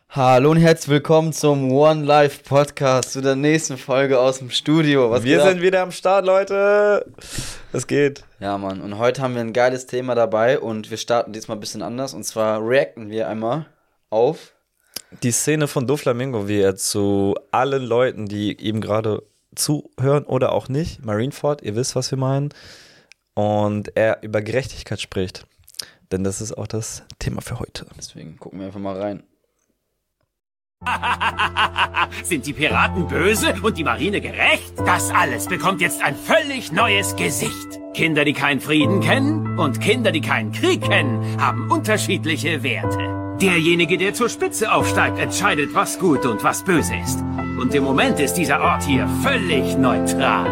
Hallo und herzlich willkommen zum One Life Podcast, zu der nächsten Folge aus dem Studio. Wir sind wieder am Start, Leute. Es geht. Ja, Mann. Und heute haben wir ein geiles Thema dabei und wir starten diesmal ein bisschen anders. Und zwar reacten wir einmal auf Die Szene von Doflamingo, wie er zu allen Leuten, die ihm gerade zuhören oder auch nicht, Marineford, ihr wisst, was wir meinen, und er über Gerechtigkeit spricht. Denn das ist auch das Thema für heute. Deswegen gucken wir einfach mal rein. Sind die Piraten böse und die Marine gerecht? Das alles bekommt jetzt ein völlig neues Gesicht. Kinder, die keinen Frieden kennen und Kinder, die keinen Krieg kennen, haben unterschiedliche Werte. Derjenige, der zur Spitze aufsteigt, entscheidet, was gut und was böse ist. Und im Moment ist dieser Ort hier völlig neutral.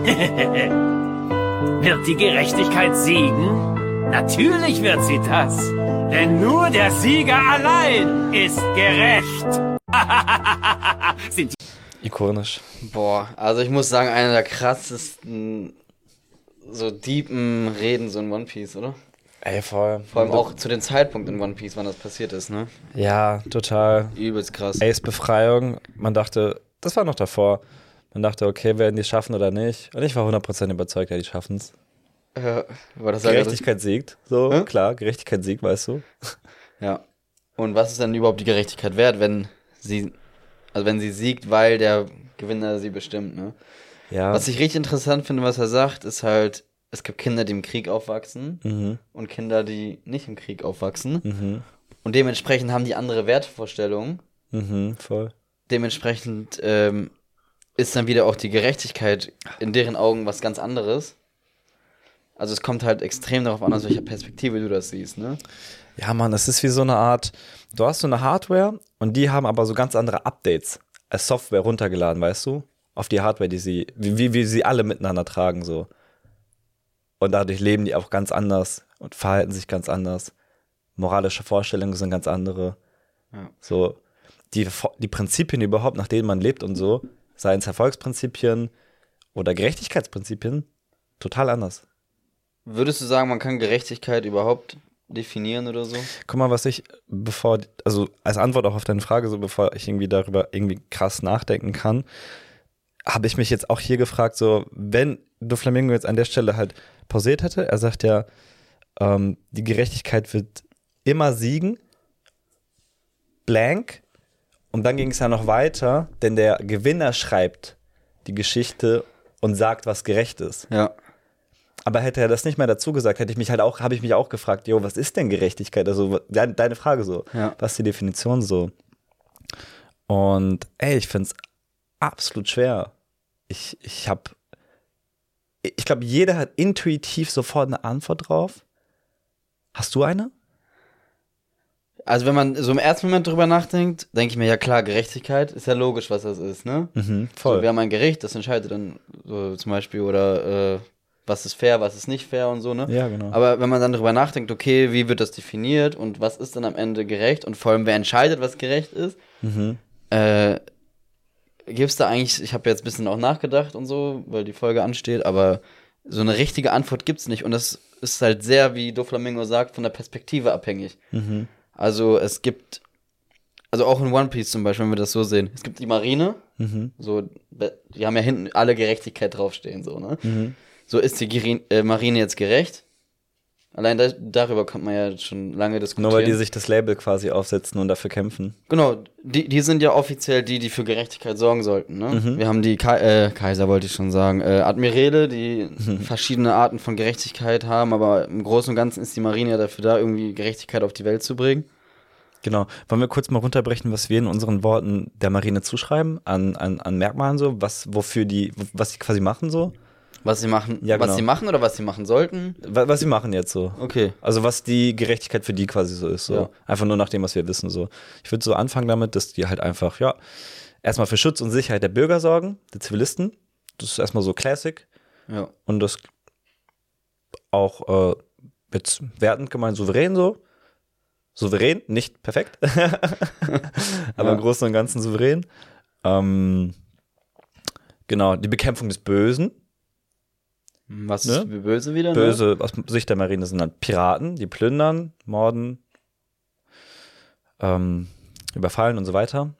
Wird die Gerechtigkeit siegen? Natürlich wird sie das. Denn nur der Sieger allein ist gerecht. Sind Ikonisch. Boah, also ich muss sagen, einer der krassesten, so deepen Reden so in One Piece, oder? Ey, voll. Vor allem auch zu dem Zeitpunkt in One Piece, wann das passiert ist, ne? Ja, total. Übelst krass. Ace Befreiung, man dachte, das war noch davor. Man dachte, okay, werden die schaffen oder nicht? Und ich war 100% überzeugt, ja, die schaffen's. War das Gerechtigkeit siegt, so, Hä? klar, Gerechtigkeit siegt, weißt du. Ja. Und was ist denn überhaupt die Gerechtigkeit wert, wenn sie siegt, weil der Gewinner sie bestimmt, ne? Ja. Was ich richtig interessant finde, was er sagt, ist halt, es gibt Kinder, die im Krieg aufwachsen und Kinder, die nicht im Krieg aufwachsen. Und dementsprechend haben die andere Wertvorstellungen. Voll. Dementsprechend ist dann wieder auch die Gerechtigkeit in deren Augen was ganz anderes. Also es kommt halt extrem darauf an, aus welcher Perspektive du das siehst, ne? Ja, Mann, es ist wie so eine Art, du hast so eine Hardware und die haben aber so ganz andere Updates als Software runtergeladen, weißt du? Auf die Hardware, wie sie alle miteinander tragen, so. Und dadurch leben die auch ganz anders und verhalten sich ganz anders. Moralische Vorstellungen sind ganz andere. Ja. So, die Prinzipien überhaupt, nach denen man lebt und so, seien es Erfolgsprinzipien oder Gerechtigkeitsprinzipien, total anders. Würdest du sagen, man kann Gerechtigkeit überhaupt definieren oder so? Guck mal, also als Antwort auch auf deine Frage, so bevor ich irgendwie darüber irgendwie krass nachdenken kann, habe ich mich jetzt auch hier gefragt, so, wenn Doflamingo jetzt an der Stelle halt pausiert hätte, er sagt ja, die Gerechtigkeit wird immer siegen, blank, und dann ging es ja noch weiter, denn der Gewinner schreibt die Geschichte und sagt, was gerecht ist. Ja. Aber hätte er das nicht mehr dazu gesagt, habe ich mich auch gefragt, jo, was ist denn Gerechtigkeit? Also deine Frage so, Ja. was ist die Definition so? Und ey, ich finde es absolut schwer. Ich glaube, jeder hat intuitiv sofort eine Antwort drauf. Hast du eine? Also wenn man so im ersten Moment drüber nachdenkt, denke ich mir, ja klar, Gerechtigkeit ist ja logisch, was das ist, ne? Voll. So, wir haben ein Gericht, das entscheidet dann so zum Beispiel, oder was ist fair, was ist nicht fair und so, ne? Ja, genau. Aber wenn man dann drüber nachdenkt, okay, wie wird das definiert und was ist dann am Ende gerecht und vor allem, wer entscheidet, was gerecht ist, gibt's da eigentlich, ich habe jetzt ein bisschen auch nachgedacht und so, weil die Folge ansteht, aber so eine richtige Antwort gibt's nicht und das ist halt sehr, wie Doflamingo sagt, von der Perspektive abhängig. Also es gibt, also auch in One Piece zum Beispiel, wenn wir das so sehen, es gibt die Marine, so, die haben ja hinten alle Gerechtigkeit draufstehen, so, ne? So, ist die Marine jetzt gerecht? Allein darüber kann man ja schon lange diskutieren. Nur weil die sich das Label quasi aufsetzen und dafür kämpfen. Genau, die sind ja offiziell die für Gerechtigkeit sorgen sollten, ne? Wir haben die Kaiser, wollte ich schon sagen, Admiräle, die verschiedene Arten von Gerechtigkeit haben, aber im Großen und Ganzen ist die Marine ja dafür da, irgendwie Gerechtigkeit auf die Welt zu bringen. Genau. Wollen wir kurz mal runterbrechen, was wir in unseren Worten der Marine zuschreiben, an Merkmalen so, was sie quasi machen so? Was sie machen, Ja, genau. was sie machen oder was sie machen sollten? Was sie machen jetzt so. Okay. Also was die Gerechtigkeit für die quasi so ist. So. Ja. Einfach nur nach dem, was wir wissen. So. Ich würde so anfangen damit, dass die halt einfach, ja, erstmal für Schutz und Sicherheit der Bürger sorgen, der Zivilisten. Das ist erstmal so Classic. Ja. Und das auch jetzt wertend gemeint souverän so. Souverän, nicht perfekt. Aber im Großen und Ganzen souverän. Genau, die Bekämpfung des Bösen. Was Ne? ist böse wieder? Böse, aus Sicht der Marine sind dann Piraten, die plündern, morden, überfallen und so weiter.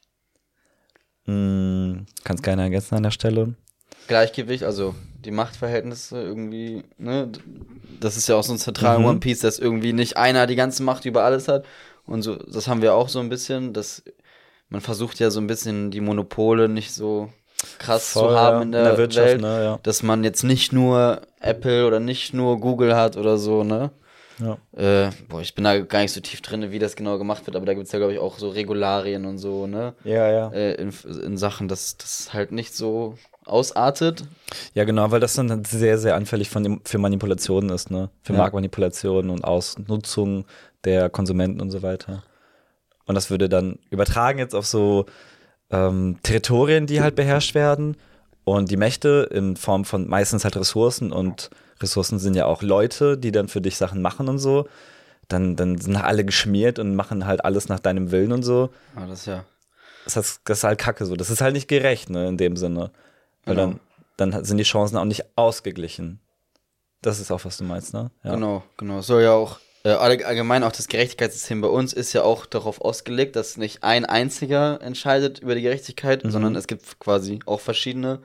Kannst gerne ergänzen an der Stelle. Gleichgewicht, also die Machtverhältnisse irgendwie, ne? Das ist ja auch so ein zentraler One Piece, dass irgendwie nicht einer die ganze Macht über alles hat. Und so, das haben wir auch so ein bisschen, dass man versucht ja so ein bisschen die Monopole nicht so krass zu haben in der Wirtschaft, Welt, ne, ja. dass man jetzt nicht nur Apple oder nicht nur Google hat oder so, ne? Ja. Ich bin da gar nicht so tief drin, wie das genau gemacht wird, aber da gibt es ja, glaube ich, auch so Regularien und so, ne? Ja. In Sachen, dass das halt nicht so ausartet. Ja, genau, weil das dann sehr, sehr anfällig für Manipulationen ist, ne? Für Marktmanipulationen und Ausnutzung der Konsumenten und so weiter. Und das würde dann übertragen jetzt auf so Territorien, die halt beherrscht werden. Und die Mächte in Form von meistens halt Ressourcen, und Ressourcen sind ja auch Leute, die dann für dich Sachen machen und so. Dann sind alle geschmiert und machen halt alles nach deinem Willen und so. Ja, Das ist halt Kacke so. Das ist halt nicht gerecht, ne, in dem Sinne. Weil dann sind die Chancen auch nicht ausgeglichen. Das ist auch, was du meinst, ne? Ja. Genau. Es soll ja auch, allgemein auch das Gerechtigkeitssystem bei uns ist ja auch darauf ausgelegt, dass nicht ein einziger entscheidet über die Gerechtigkeit, sondern es gibt quasi auch verschiedene.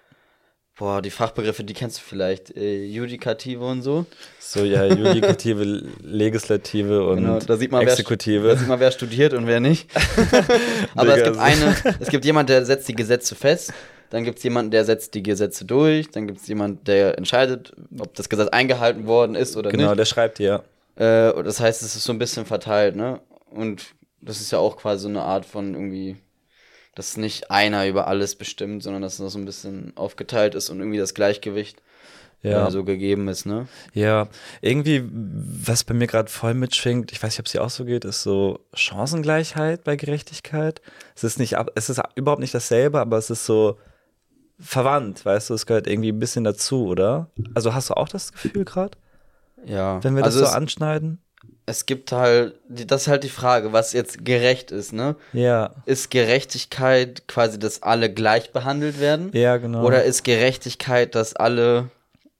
Die Fachbegriffe, die kennst du vielleicht. Judikative und so. So, ja, Judikative, Legislative und da sieht man, Exekutive. Da sieht man, wer studiert und wer nicht. Aber es gibt jemand, der setzt die Gesetze fest. Dann gibt es jemanden, der setzt die Gesetze durch. Dann gibt es jemanden, der entscheidet, ob das Gesetz eingehalten worden ist oder nicht. Genau, der schreibt ja. Das heißt, es ist so ein bisschen verteilt, ne? Und das ist ja auch quasi so eine Art von irgendwie, dass nicht einer über alles bestimmt, sondern dass es so ein bisschen aufgeteilt ist und irgendwie das Gleichgewicht so gegeben ist, ne? Ja, irgendwie, was bei mir gerade voll mitschwingt, ich weiß nicht, ob es dir auch so geht, ist so Chancengleichheit bei Gerechtigkeit. Es ist überhaupt nicht dasselbe, aber es ist so verwandt, weißt du, es gehört irgendwie ein bisschen dazu, oder? Also hast du auch das Gefühl gerade? Ja. Wenn wir das so anschneiden? Es gibt halt, das ist halt die Frage, was jetzt gerecht ist, ne? Ja. Ist Gerechtigkeit quasi, dass alle gleich behandelt werden? Ja, genau. Oder ist Gerechtigkeit, dass alle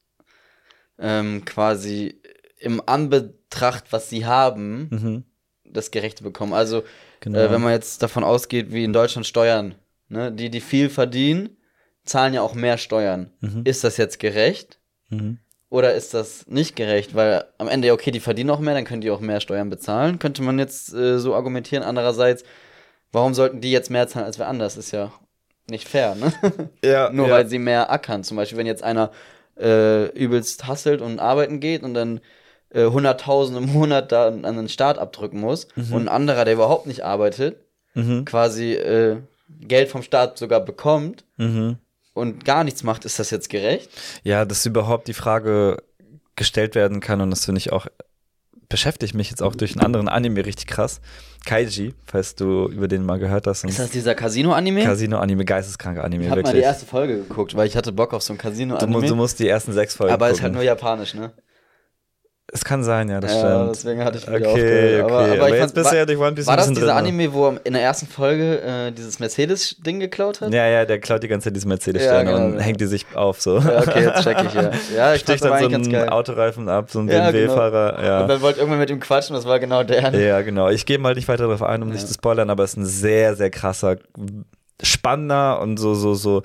quasi im Anbetracht, was sie haben, das Gerechte bekommen? Also, wenn man jetzt davon ausgeht, wie in Deutschland Steuern, ne? Die viel verdienen, zahlen ja auch mehr Steuern. Ist das jetzt gerecht? Oder ist das nicht gerecht? Weil am Ende, okay, die verdienen auch mehr, dann können die auch mehr Steuern bezahlen. Könnte man jetzt so argumentieren. Andererseits, warum sollten die jetzt mehr zahlen als wer anders? Ist ja nicht fair, ne? Ja. Nur weil sie mehr ackern. Zum Beispiel, wenn jetzt einer übelst hustelt und arbeiten geht und dann 100.000 im Monat da an den Staat abdrücken muss und ein anderer, der überhaupt nicht arbeitet, quasi Geld vom Staat sogar bekommt, und gar nichts macht, ist das jetzt gerecht? Ja, dass überhaupt die Frage gestellt werden kann, und das finde ich auch, beschäftigt mich jetzt auch durch einen anderen Anime richtig krass. Kaiji, falls du über den mal gehört hast. Ist das dieser Casino-Anime? Casino-Anime, geisteskranker Anime, ich hab wirklich. Ich habe mal die erste Folge geguckt, weil ich hatte Bock auf so ein Casino-Anime. Du musst die ersten 6 Folgen aber gucken. Es ist halt nur japanisch, ne? Es kann sein, ja, das stimmt. Deswegen hatte ich wieder aufgehört. Aber jetzt bist du ja durch One Piece war ein bisschen das dieser drin. Anime, wo er in der ersten Folge dieses Mercedes-Ding geklaut hat? Ja, der klaut die ganze Zeit diese Mercedes-Sterne und hängt die sich auf, so. Ja, okay, jetzt check ich, ja. Ja, ich sticht dann so einen Autoreifen ab, so ein BMW-Fahrer. Genau. Ja. Und dann wollte irgendwann mit ihm quatschen, das war genau der. Ja, genau. Ich gehe mal nicht weiter darauf ein, um nicht zu spoilern, aber es ist ein sehr, sehr krasser, spannender und so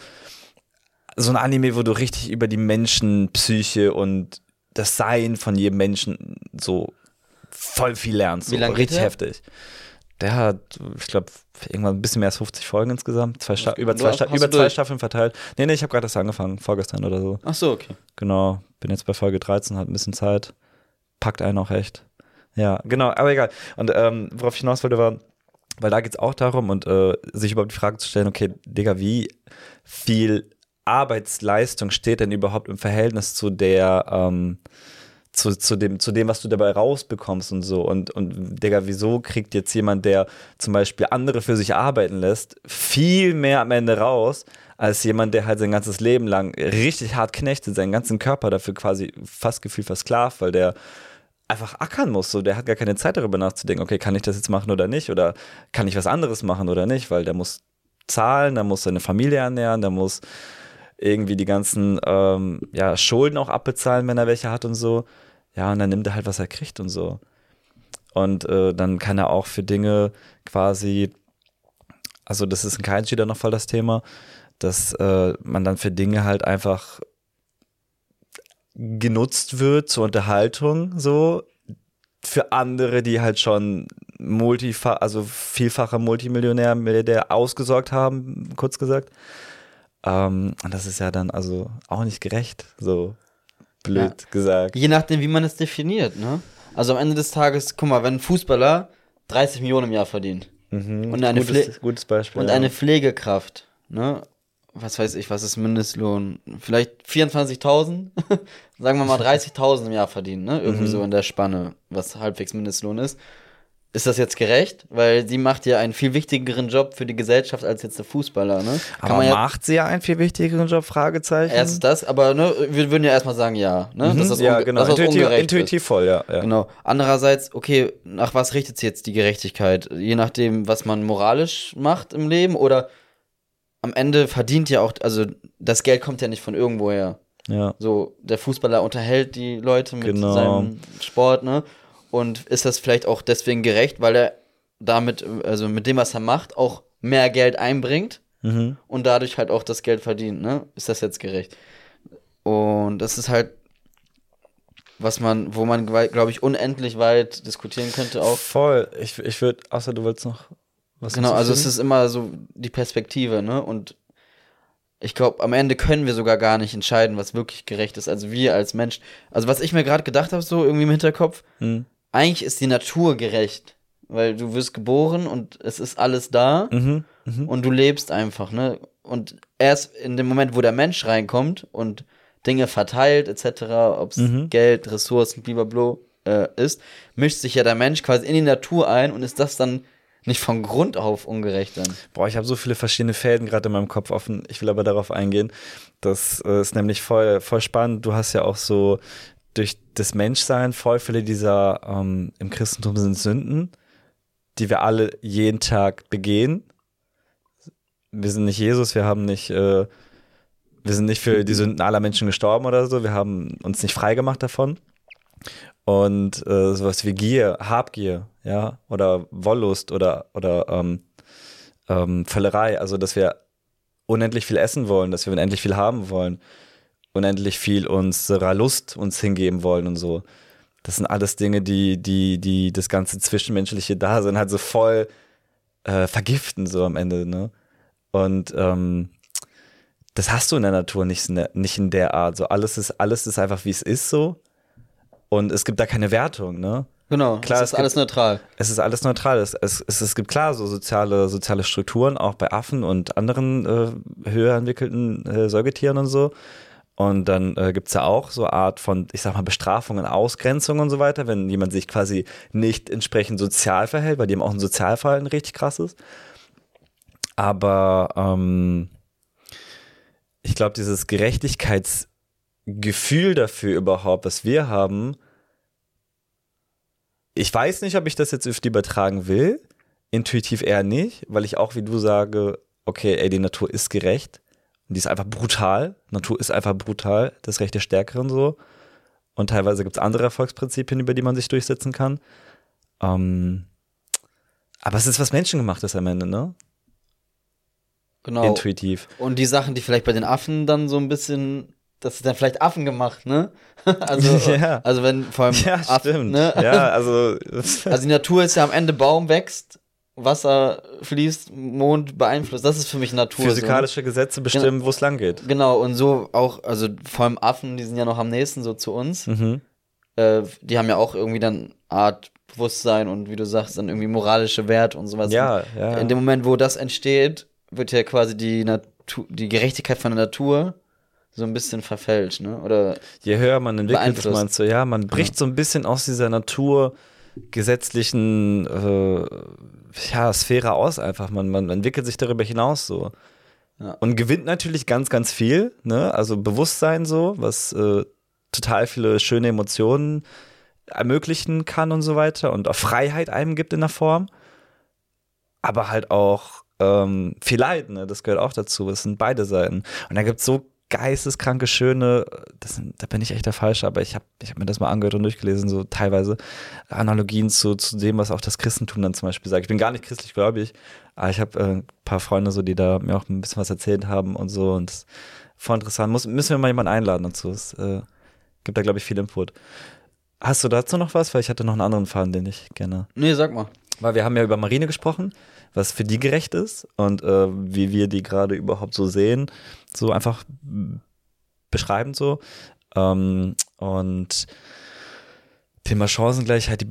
ein Anime, wo du richtig über die Menschenpsyche und das Sein von jedem Menschen so voll viel lernst. So. Wie lange richtig geht der? heftig. Der hat, ich glaube, irgendwann ein bisschen mehr als 50 Folgen insgesamt. Über zwei Staffeln verteilt. Nee, ich habe gerade erst angefangen, vorgestern oder so. Ach so, okay. Genau, bin jetzt bei Folge 13, hat ein bisschen Zeit. Packt einen auch echt. Ja, genau, aber egal. Und worauf ich hinaus wollte war, weil da geht es auch darum, und sich überhaupt die Frage zu stellen, okay, Digga, wie viel Arbeitsleistung steht denn überhaupt im Verhältnis zu der zu dem, was du dabei rausbekommst und so. Und Digga, wieso kriegt jetzt jemand, der zum Beispiel andere für sich arbeiten lässt, viel mehr am Ende raus, als jemand, der halt sein ganzes Leben lang richtig hart knechtet, seinen ganzen Körper dafür quasi fast gefühlt versklavt, weil der einfach ackern muss. So, der hat gar keine Zeit darüber nachzudenken, okay, kann ich das jetzt machen oder nicht? Oder kann ich was anderes machen oder nicht? Weil der muss zahlen, der muss seine Familie ernähren, der muss irgendwie die ganzen Schulden auch abbezahlen, wenn er welche hat und so. Ja, und dann nimmt er halt, was er kriegt und so. Und dann kann er auch für Dinge quasi, also das ist in Kainji dann noch voll das Thema, dass man dann für Dinge halt einfach genutzt wird zur Unterhaltung, so für andere, die halt schon vielfacher Multimillionär, Milliardär ausgesorgt haben, kurz gesagt. Und das ist ja dann also auch nicht gerecht, so blöd gesagt. Je nachdem, wie man es definiert, ne? Also am Ende des Tages, guck mal, wenn ein Fußballer 30 Millionen im Jahr verdient und gutes Beispiel, und eine Pflegekraft, ne? Was weiß ich, was ist Mindestlohn? Vielleicht 24.000, sagen wir mal 30.000 im Jahr verdienen, ne? Irgendwie so in der Spanne, was halbwegs Mindestlohn ist. Ist das jetzt gerecht? Weil sie macht ja einen viel wichtigeren Job für die Gesellschaft als jetzt der Fußballer, ne? Aber macht sie ja einen viel wichtigeren Job? Fragezeichen. Erst das, aber ne, wir würden ja erstmal sagen, ja, ne? Dass das genau. dass das Intuitiv voll, ja. Genau. Andererseits, okay, nach was richtet sie jetzt die Gerechtigkeit? Je nachdem, was man moralisch macht im Leben oder am Ende verdient ja auch, also das Geld kommt ja nicht von irgendwoher. Ja. So, der Fußballer unterhält die Leute mit seinem Sport, ne? Und ist das vielleicht auch deswegen gerecht, weil er damit, also mit dem, was er macht, auch mehr Geld einbringt und dadurch halt auch das Geld verdient, ne? Ist das jetzt gerecht? Und das ist halt, wo man, glaube ich, unendlich weit diskutieren könnte auch. Voll. Ich würde, außer du willst noch was Genau, also es ist immer so die Perspektive, ne? Und ich glaube, am Ende können wir sogar gar nicht entscheiden, was wirklich gerecht ist. Also wir als Mensch, also was ich mir gerade gedacht habe, so irgendwie im Hinterkopf, eigentlich ist die Natur gerecht, weil du wirst geboren und es ist alles da und du lebst einfach, ne? Und erst in dem Moment, wo der Mensch reinkommt und Dinge verteilt, etc., ob es Geld, Ressourcen, blablabla ist, mischt sich ja der Mensch quasi in die Natur ein und ist das dann nicht von Grund auf ungerecht dann. Boah, ich habe so viele verschiedene Fäden gerade in meinem Kopf offen. Ich will aber darauf eingehen. Das ist nämlich voll spannend. Du hast ja auch so durch das Menschsein voll viele dieser im Christentum sind Sünden, die wir alle jeden Tag begehen. Wir sind nicht Jesus, wir sind nicht für die Sünden aller Menschen gestorben oder so. Wir haben uns nicht frei gemacht davon. Und sowas wie Gier, Habgier, ja, oder Wollust oder Völlerei, also dass wir unendlich viel essen wollen, dass wir unendlich viel haben wollen, unendlich viel unserer Lust uns hingeben wollen und so. Das sind alles Dinge, die das ganze zwischenmenschliche Dasein halt so voll vergiften, so am Ende, ne? Und das hast du in der Natur nicht in der Art. So alles ist einfach, wie es ist, so. Und es gibt da keine Wertung, ne? Genau, klar, es ist alles neutral. Es ist alles neutral. Es gibt klar so soziale Strukturen, auch bei Affen und anderen höher entwickelten Säugetieren und so. Und dann gibt es ja auch so Art von, ich sag mal, Bestrafungen, Ausgrenzungen und so weiter, wenn jemand sich quasi nicht entsprechend sozial verhält, weil die haben auch ein Sozialverhalten richtig krasses. Aber ich glaube, dieses Gerechtigkeitsgefühl dafür überhaupt, was wir haben, ich weiß nicht, ob ich das jetzt auf die übertragen will, intuitiv eher nicht, weil ich auch wie du sage, okay, ey, die Natur ist gerecht und die ist einfach brutal, Natur ist einfach brutal, das Recht der Stärkeren so und teilweise gibt es andere Erfolgsprinzipien, über die man sich durchsetzen kann, aber es ist was Menschengemachtes am Ende, ne? Genau. Intuitiv. Und die Sachen, die vielleicht bei den Affen dann so ein bisschen, das ist dann vielleicht Affen gemacht, ne? Also, ja. Also wenn vor allem ja, Affen, stimmt. ne? Ja, also die Natur ist ja am Ende Baum wächst, Wasser fließt, Mond beeinflusst. Das ist für mich Natur. Physikalische Gesetze bestimmen, wo es lang geht. Genau, und so auch, also vor allem Affen, die sind ja noch am nächsten so zu uns. Die haben ja auch irgendwie dann Art Bewusstsein und wie du sagst, dann irgendwie moralische Werte und sowas. Ja. In dem Moment, wo das entsteht, wird ja quasi die Gerechtigkeit von der Natur so ein bisschen verfälscht, ne? Oder je höher man entwickelt, das meinst du, ja, man bricht so ein bisschen aus dieser naturgesetzlichen Sphäre aus einfach. Man entwickelt sich darüber hinaus so. Ja. Und gewinnt natürlich ganz, ganz viel, ne? Also Bewusstsein so, was total viele schöne Emotionen ermöglichen kann und so weiter und auch Freiheit einem gibt in der Form. Aber halt auch viel Leid, ne? Das gehört auch dazu. Es sind beide Seiten. Und da gibt es so geisteskranke, schöne, da bin ich echt der Falsche, aber ich hab mir das mal angehört und durchgelesen, so teilweise Analogien zu dem, was auch das Christentum dann zum Beispiel sagt. Ich bin gar nicht christlich gläubig, aber ich habe ein paar Freunde, so, die da mir auch ein bisschen was erzählt haben und so, und das ist voll interessant. Müssen wir mal jemanden einladen dazu. Es gibt da, glaube ich, viel Input. Hast du dazu noch was? Weil ich hatte noch einen anderen Faden, den ich gerne... Nee, sag mal. Weil wir haben ja über Marine gesprochen, was für die gerecht ist und wie wir die gerade überhaupt so sehen, so einfach beschreibend so. Und Thema Chancengleichheit,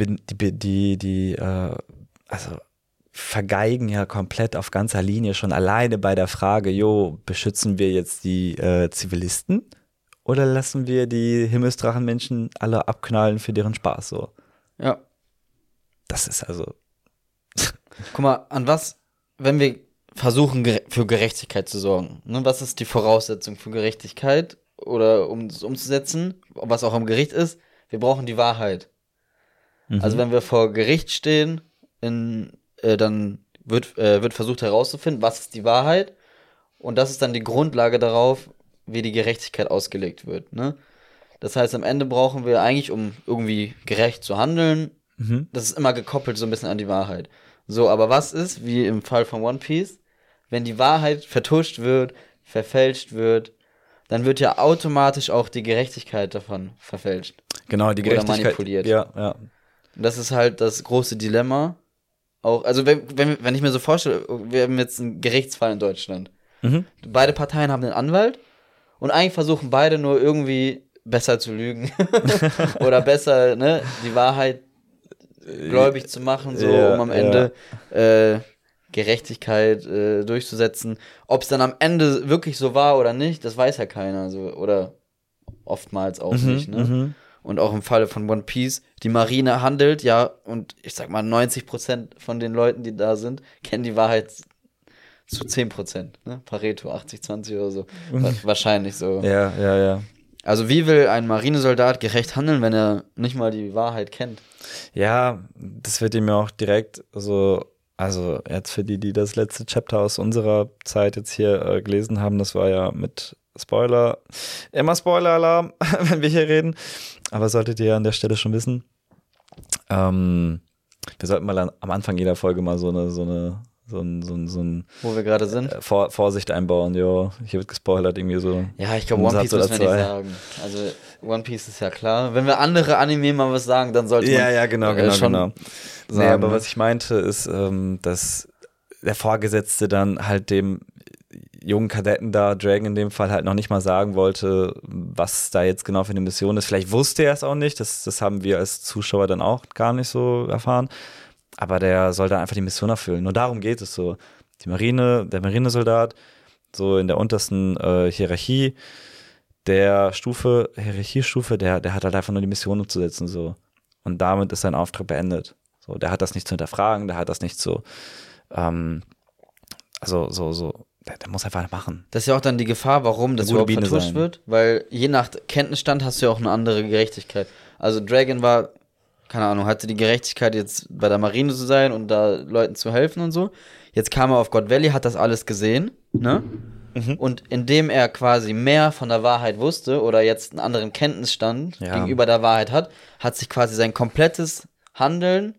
also vergeigen ja komplett auf ganzer Linie schon alleine bei der Frage, beschützen wir jetzt die Zivilisten oder lassen wir die Himmelsdrachenmenschen alle abknallen für deren Spaß so? Ja. Das ist also... Guck mal, wenn wir versuchen, für Gerechtigkeit zu sorgen, ne? Was ist die Voraussetzung für Gerechtigkeit oder um es umzusetzen, was auch am Gericht ist? Wir brauchen die Wahrheit. Also wenn wir vor Gericht stehen, dann wird versucht herauszufinden, was ist die Wahrheit, und das ist dann die Grundlage darauf, wie die Gerechtigkeit ausgelegt wird. Ne? Das heißt, am Ende brauchen wir eigentlich, um irgendwie gerecht zu handeln, das ist immer gekoppelt so ein bisschen an die Wahrheit. So, aber was ist, wie im Fall von One Piece, wenn die Wahrheit vertuscht wird, verfälscht wird, dann wird ja automatisch auch die Gerechtigkeit davon verfälscht. Genau, die Gerechtigkeit. Oder manipuliert. Ja. Und das ist halt das große Dilemma. Auch, also wenn ich mir so vorstelle, wir haben jetzt einen Gerichtsfall in Deutschland. Beide Parteien haben einen Anwalt und eigentlich versuchen beide nur irgendwie besser zu lügen. Oder besser, ne, die Wahrheit gläubig zu machen, so, um am Ende Gerechtigkeit durchzusetzen. Ob es dann am Ende wirklich so war oder nicht, das weiß ja keiner. So, oder oftmals auch nicht. Ne? Und auch im Falle von One Piece, die Marine handelt, ja, und ich sag mal 90% von den Leuten, die da sind, kennen die Wahrheit zu 10%. Ne? Pareto, 80-20 oder so. Wahrscheinlich so. Ja. Also wie will ein Marinesoldat gerecht handeln, wenn er nicht mal die Wahrheit kennt? Ja, das wird ihm ja auch direkt so, also jetzt für die das letzte Chapter aus unserer Zeit jetzt hier gelesen haben, das war ja mit Spoiler, immer Spoiler-Alarm, wenn wir hier reden, aber solltet ihr an der Stelle schon wissen. Wir sollten mal am Anfang jeder Folge mal so ein wo wir gerade sind. Vorsicht einbauen, hier wird gespoilert, irgendwie so. Ja, ich glaube, One Piece müssen wir nicht sagen. Also, One Piece ist ja klar. Wenn wir andere Anime mal was sagen, dann sollte man ja, genau. schon Sagen, nee, aber was ich meinte, ist, dass der Vorgesetzte dann halt dem jungen Kadetten da, Dragon in dem Fall, halt noch nicht mal sagen wollte, was da jetzt genau für eine Mission ist. Vielleicht wusste er es auch nicht, das haben wir als Zuschauer dann auch gar nicht so erfahren. Aber der soll da einfach die Mission erfüllen. Nur darum geht es so. Die Marine, der Marinesoldat, so in der untersten Hierarchiestufe, der hat halt einfach nur die Mission umzusetzen. So. Und damit ist sein Auftrag beendet. So, der hat das nicht zu hinterfragen, der hat das nicht zu, der muss einfach machen. Das ist ja auch dann die Gefahr, warum das überhaupt vertuscht wird. Weil je nach Kenntnisstand hast du ja auch eine andere Gerechtigkeit. Also Dragon war, keine Ahnung, hatte die Gerechtigkeit, jetzt bei der Marine zu sein und da Leuten zu helfen und so. Jetzt kam er auf God Valley, hat das alles gesehen, ne? Und indem er quasi mehr von der Wahrheit wusste oder jetzt einen anderen Kenntnisstand gegenüber der Wahrheit hat sich quasi sein komplettes Handeln,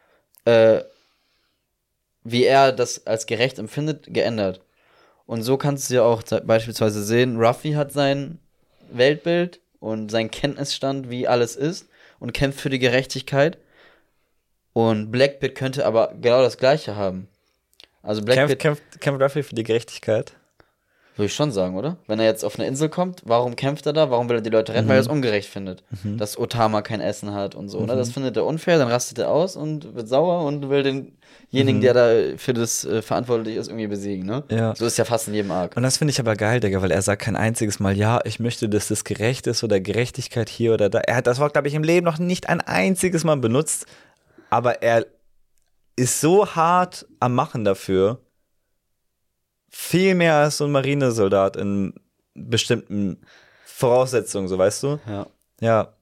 wie er das als gerecht empfindet, geändert. Und so kannst du ja auch beispielsweise sehen, Ruffy hat sein Weltbild und sein Kenntnisstand, wie alles ist, und kämpft für die Gerechtigkeit. Und Blackbeard könnte aber genau das Gleiche haben. Also Blackbeard kämpft Ruffy für die Gerechtigkeit? Würde ich schon sagen, oder? Wenn er jetzt auf eine Insel kommt, warum kämpft er da? Warum will er die Leute retten? Weil er es ungerecht findet, dass Otama kein Essen hat und so. Ne? Das findet er unfair, dann rastet er aus und wird sauer und will denjenigen, der da für das verantwortlich ist, irgendwie besiegen. Ne? Ja. So ist ja fast in jedem Arc. Und das finde ich aber geil, Digga, weil er sagt kein einziges Mal, ja, ich möchte, dass das gerecht ist oder Gerechtigkeit hier oder da. Er hat das Wort, glaube ich, im Leben noch nicht ein einziges Mal benutzt, aber er ist so hart am Machen dafür, viel mehr als so ein Marinesoldat in bestimmten Voraussetzungen, so, weißt du? Ja.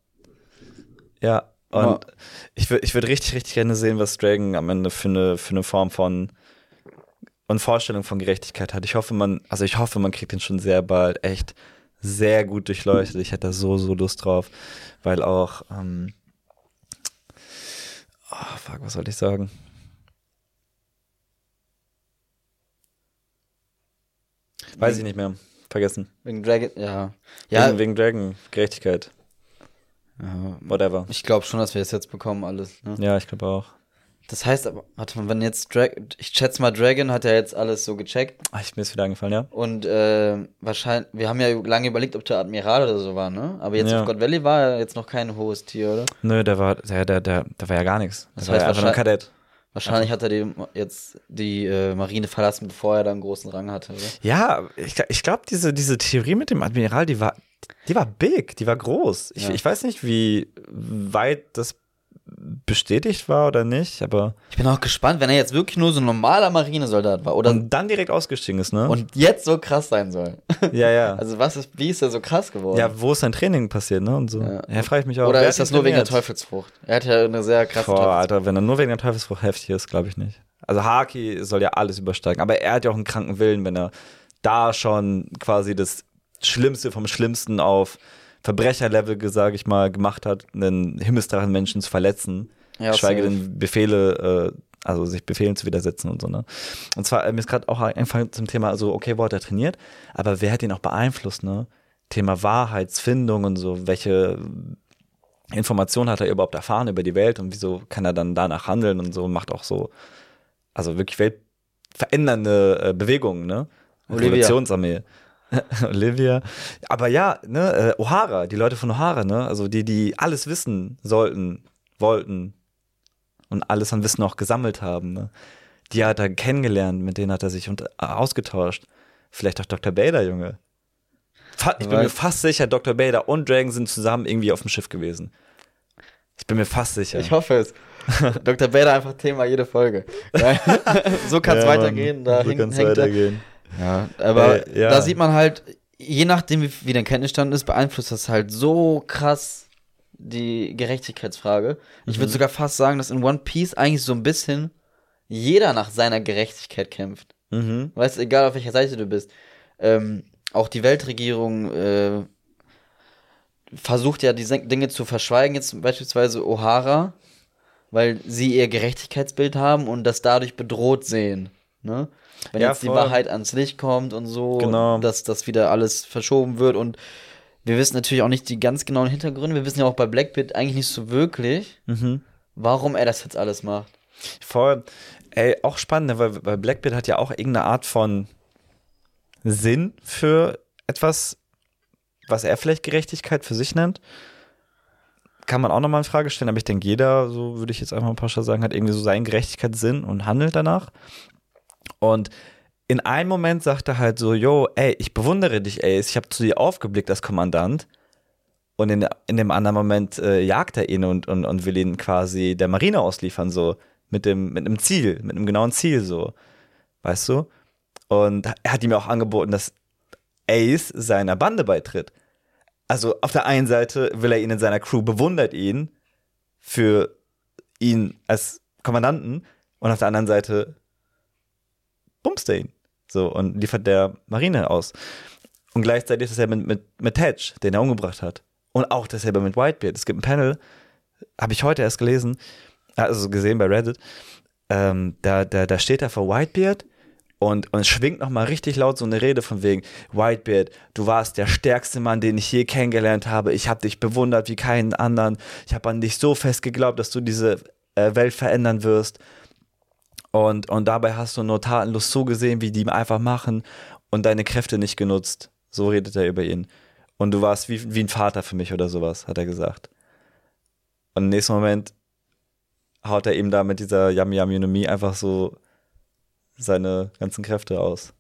Und ich würd richtig, richtig gerne sehen, was Dragon am Ende für eine Form von und Vorstellung von Gerechtigkeit hat. Ich hoffe, man kriegt ihn schon sehr bald echt sehr gut durchleuchtet. Ich hätte da so Lust drauf, weil auch, was soll ich sagen? Weiß ich nicht mehr. Vergessen. Wegen Dragon, ja. Wegen Dragon, Gerechtigkeit. Ja, whatever. Ich glaube schon, dass wir das jetzt bekommen, alles. Ne? Ja, ich glaube auch. Das heißt aber, warte mal, wenn jetzt ich schätze mal, Dragon hat ja jetzt alles so gecheckt. Mir ist wieder eingefallen, ja. Und wahrscheinlich, wir haben ja lange überlegt, ob der Admiral oder so war, ne? Aber jetzt Ja. auf God Valley war er jetzt noch kein hohes Tier, oder? Nö, der war ja gar nichts. Das Der war heißt ja einfach nur Kadett. Wahrscheinlich hat er die Marine verlassen, bevor er da einen großen Rang hatte, oder? Ja, ich glaube, diese Theorie mit dem Admiral, die war big, die war groß. Ich weiß nicht, wie weit das bestätigt war oder nicht, aber. Ich bin auch gespannt, wenn er jetzt wirklich nur so ein normaler Marinesoldat war, oder? Und dann direkt ausgestiegen ist, ne? Und jetzt so krass sein soll. Ja. Also wie ist er so krass geworden? Ja, wo ist sein Training passiert, ne? Und so. Ja, frage ich mich auch. Oder ist das nur wegen der Teufelsfrucht? Er hat ja eine sehr krasse Teufelsfrucht. Alter, wenn er nur wegen der Teufelsfrucht heftig ist, glaube ich nicht. Also Haki soll ja alles übersteigen, aber er hat ja auch einen kranken Willen, wenn er da schon quasi das Schlimmste vom Schlimmsten auf Verbrecherlevel, sage ich mal, gemacht hat, einen Himmelsdrachen-Menschen zu verletzen, geschweige denn Befehle, also sich Befehlen zu widersetzen und so, ne? Und zwar, mir ist gerade auch eingefallen zum Thema, also okay, wo hat er trainiert, aber wer hat ihn auch beeinflusst, ne? Thema Wahrheitsfindung und so, welche Informationen hat er überhaupt erfahren über die Welt und wieso kann er dann danach handeln und so, macht auch so, also wirklich weltverändernde Bewegungen, ne? Revolutionsarmee. Olivia. Aber ja, ne, O'Hara, die Leute von O'Hara, ne, also die alles wissen wollten und alles an Wissen auch gesammelt haben, ne, die hat er kennengelernt, mit denen hat er sich ausgetauscht. Vielleicht auch Dr. Bader, Junge. Ich bin mir fast sicher, Dr. Bader und Dragon sind zusammen irgendwie auf dem Schiff gewesen. Ich bin mir fast sicher. Ich hoffe es. Dr. Bader einfach Thema jede Folge. So kann es weitergehen. So kann es weitergehen. Ja, aber da sieht man halt, je nachdem, wie dein Kenntnisstand ist, beeinflusst das halt so krass die Gerechtigkeitsfrage. Ich würde sogar fast sagen, dass in One Piece eigentlich so ein bisschen jeder nach seiner Gerechtigkeit kämpft. Weißt du, egal auf welcher Seite du bist. Auch die Weltregierung versucht ja, die Dinge zu verschweigen, jetzt beispielsweise O'Hara, weil sie ihr Gerechtigkeitsbild haben und das dadurch bedroht sehen, ne? Wenn jetzt die Wahrheit ans Licht kommt und so, dass das wieder alles verschoben wird. Und wir wissen natürlich auch nicht die ganz genauen Hintergründe. Wir wissen ja auch bei Blackbeard eigentlich nicht so wirklich, warum er das jetzt alles macht. Voll. Auch spannend, weil Blackbeard hat ja auch irgendeine Art von Sinn für etwas, was er vielleicht Gerechtigkeit für sich nennt. Kann man auch nochmal in Frage stellen, aber ich denke, jeder, so würde ich jetzt einfach mal pauschal sagen, hat irgendwie so seinen Gerechtigkeitssinn und handelt danach. Und in einem Moment sagt er halt so, yo, ich bewundere dich, Ace, ich habe zu dir aufgeblickt als Kommandant. Und in dem anderen Moment jagt er ihn und will ihn quasi der Marine ausliefern, so, mit einem Ziel, mit einem genauen Ziel, so, weißt du? Und er hat ihm auch angeboten, dass Ace seiner Bande beitritt. Also auf der einen Seite will er ihn in seiner Crew, bewundert ihn für ihn als Kommandanten und auf der anderen Seite bumst er ihn. So, und liefert der Marine aus. Und gleichzeitig ist dasselbe mit Tetch, den er umgebracht hat. Und auch dasselbe mit Whitebeard. Es gibt ein Panel, habe ich heute erst gelesen, also gesehen bei Reddit, da steht er vor Whitebeard und schwingt nochmal richtig laut so eine Rede von wegen, Whitebeard, du warst der stärkste Mann, den ich je kennengelernt habe. Ich habe dich bewundert wie keinen anderen. Ich habe an dich so fest geglaubt, dass du diese Welt verändern wirst. Und dabei hast du nur tatenlos zugesehen, wie die einfach machen und deine Kräfte nicht genutzt. So redet er über ihn. Und du warst wie ein Vater für mich oder sowas, hat er gesagt. Und im nächsten Moment haut er ihm da mit dieser Yami Yami no Mi einfach so seine ganzen Kräfte aus.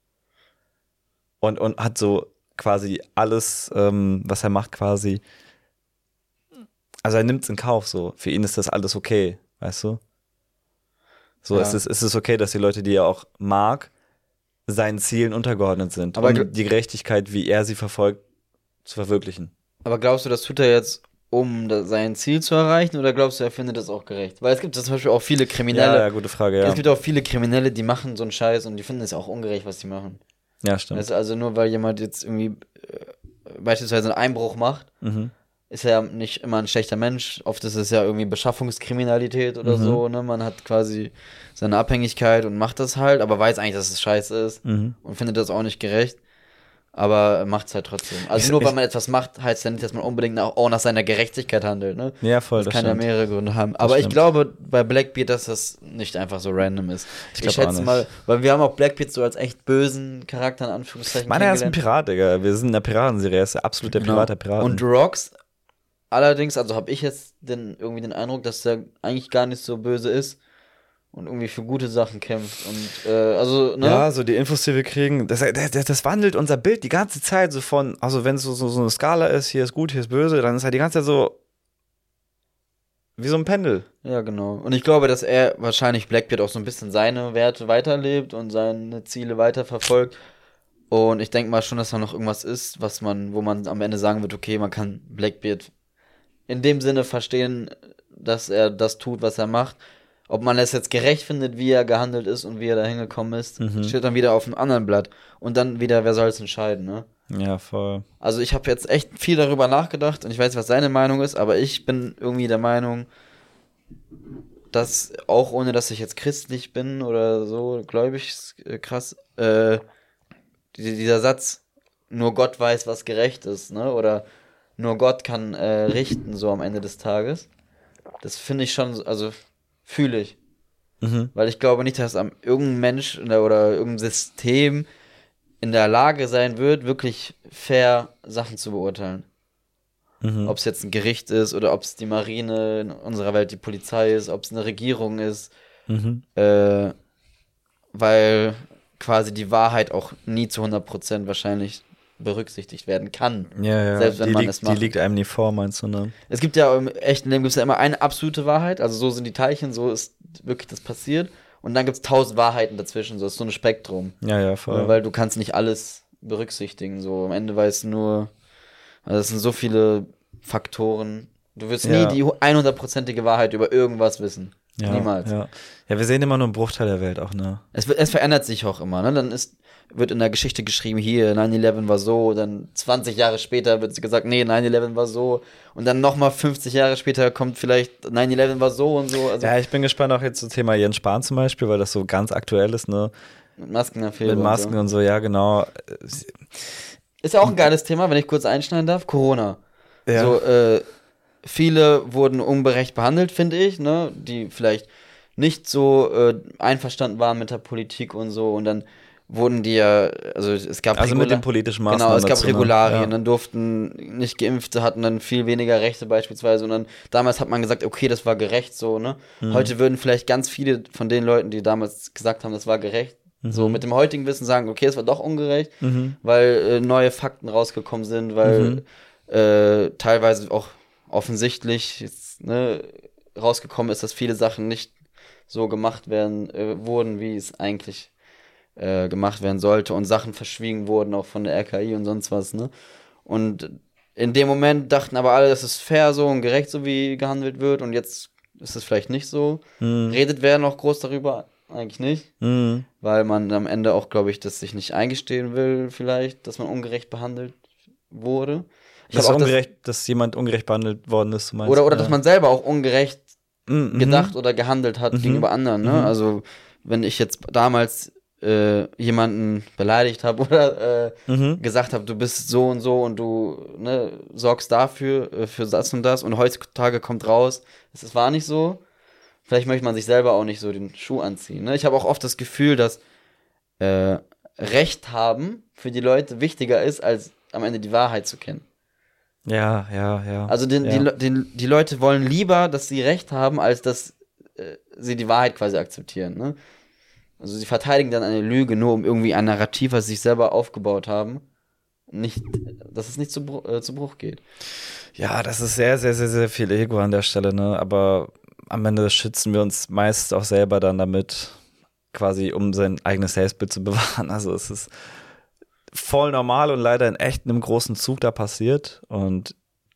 Und hat so quasi alles, was er macht, quasi. Also er nimmt es in Kauf so. Für ihn ist das alles okay, weißt du? So, ja. Es ist okay, dass die Leute, die er auch mag, seinen Zielen untergeordnet sind. Aber um die Gerechtigkeit, wie er sie verfolgt, zu verwirklichen. Aber glaubst du, das tut er jetzt, um sein Ziel zu erreichen, oder glaubst du, er findet das auch gerecht? Weil es gibt zum Beispiel auch viele Kriminelle. Ja, gute Frage, ja. Es gibt auch viele Kriminelle, die machen so einen Scheiß und die finden es auch ungerecht, was die machen. Ja, stimmt. Also nur weil jemand jetzt irgendwie beispielsweise einen Einbruch macht, ist er ja nicht immer ein schlechter Mensch. Oft ist es ja irgendwie Beschaffungskriminalität oder so, ne? Man hat quasi seine Abhängigkeit und macht das halt, aber weiß eigentlich, dass es scheiße ist und findet das auch nicht gerecht. Aber macht es halt trotzdem. Also nur weil man etwas macht, heißt ja nicht, dass man unbedingt auch nach seiner Gerechtigkeit handelt, ne? Ja, voll, das kann ja mehrere Gründe haben. Aber ich glaube bei Blackbeard, dass das nicht einfach so random ist. Ich schätze mal, weil wir haben auch Blackbeard so als echt bösen Charakter in Anführungszeichen er ist ein Pirat, Digga. Wir sind in der Piratenserie, er ist absolut der Pirat der Piraten. Und Rox, allerdings, also habe ich jetzt irgendwie den Eindruck, dass der eigentlich gar nicht so böse ist. Und irgendwie für gute Sachen kämpft und also, ne? Ja, so die Infos, die wir kriegen, das wandelt unser Bild die ganze Zeit so von, also wenn es so eine Skala ist, hier ist gut, hier ist böse, dann ist halt die ganze Zeit so wie so ein Pendel. Ja, genau. Und ich glaube, dass er wahrscheinlich Blackbeard auch so ein bisschen seine Werte weiterlebt und seine Ziele weiterverfolgt. Und ich denke mal schon, dass da noch irgendwas ist, wo man am Ende sagen wird, okay, man kann Blackbeard in dem Sinne verstehen, dass er das tut, was er macht. Ob man es jetzt gerecht findet, wie er gehandelt ist und wie er da hingekommen ist, steht dann wieder auf einem anderen Blatt. Und dann wieder, wer soll es entscheiden, ne? Ja, voll. Also ich habe jetzt echt viel darüber nachgedacht und ich weiß, was seine Meinung ist, aber ich bin irgendwie der Meinung, dass auch ohne, dass ich jetzt christlich bin oder so, gläubig, krass, dieser Satz, nur Gott weiß, was gerecht ist, ne? Oder nur Gott kann richten, so am Ende des Tages. Das finde ich schon, also fühle ich. Weil ich glaube nicht, dass irgendein Mensch oder irgendein System in der Lage sein wird, wirklich fair Sachen zu beurteilen. Ob es jetzt ein Gericht ist oder ob es die Marine in unserer Welt, die Polizei ist, ob es eine Regierung ist. Weil quasi die Wahrheit auch nie zu 100% wahrscheinlich berücksichtigt werden kann. Ja. Selbst wenn man es macht. Die liegt einem nie vor, meinst du, ne? Es gibt ja im echten Leben immer eine absolute Wahrheit, also so sind die Teilchen, so ist wirklich das passiert. Und dann gibt es 1000 Wahrheiten dazwischen, so ist so ein Spektrum. Ja, voll. Weil du kannst nicht alles berücksichtigen, so am Ende weißt du nur, also es sind so viele Faktoren. Du wirst nie die 100%ige Wahrheit über irgendwas wissen. Ja, Niemals. Ja, wir sehen immer nur einen Bruchteil der Welt auch, ne? Es verändert sich auch immer, ne? Dann wird in der Geschichte geschrieben, hier, 9/11 war so, dann 20 Jahre später wird gesagt, nee, 9/11 war so. Und dann nochmal 50 Jahre später kommt vielleicht 9/11 war so und so. Also ja, ich bin gespannt auch jetzt zum Thema Jens Spahn zum Beispiel, weil das so ganz aktuell ist, ne? Mit Maskenaffäre. Mit Masken und so, ja, genau. Ist ja auch ein geiles Thema, wenn ich kurz einschneiden darf, Corona. Ja. So, viele wurden ungerecht behandelt, finde ich, ne? Die vielleicht nicht so einverstanden waren mit der Politik und so. Und dann wurden die ja, also es gab mit den politischen Maßnahmen. Genau, es gab dazu, Regularien, ja. Dann durften nicht Geimpfte, hatten dann viel weniger Rechte beispielsweise. Und dann damals hat man gesagt, okay, das war gerecht so, ne? Heute würden vielleicht ganz viele von den Leuten, die damals gesagt haben, das war gerecht, so mit dem heutigen Wissen sagen, okay, es war doch ungerecht, weil neue Fakten rausgekommen sind, weil teilweise auch offensichtlich jetzt, ne, rausgekommen ist, dass viele Sachen nicht so gemacht wurden, wie es eigentlich gemacht werden sollte und Sachen verschwiegen wurden, auch von der RKI und sonst was, ne? Und in dem Moment dachten aber alle, das ist fair so und gerecht so, wie gehandelt wird und jetzt ist es vielleicht nicht so. Redet wer noch groß darüber? Eigentlich nicht. Weil man am Ende auch, glaube ich, das sich nicht eingestehen will vielleicht, dass man ungerecht behandelt wurde. Dass jemand ungerecht behandelt worden ist, du meinst? Oder dass man selber auch ungerecht gedacht oder gehandelt hat gegenüber anderen, ne? Also, wenn ich jetzt damals jemanden beleidigt habe oder gesagt habe, du bist so und so und du sorgst dafür, für das und das und heutzutage kommt raus, es war nicht so. Vielleicht möchte man sich selber auch nicht so den Schuh anziehen. Ne? Ich habe auch oft das Gefühl, dass Recht haben für die Leute wichtiger ist, als am Ende die Wahrheit zu kennen. Ja. Also die Leute wollen lieber, dass sie Recht haben, als dass sie die Wahrheit quasi akzeptieren. Ne? Also sie verteidigen dann eine Lüge, nur um irgendwie ein Narrativ, was sie sich selber aufgebaut haben, dass es nicht zu Bruch geht. Ja, das ist sehr, sehr, sehr, sehr viel Ego an der Stelle, ne? Aber am Ende schützen wir uns meist auch selber dann damit, quasi um sein eigenes Selbstbild zu bewahren. Also es ist voll normal und leider in echt einem großen Zug da passiert. Und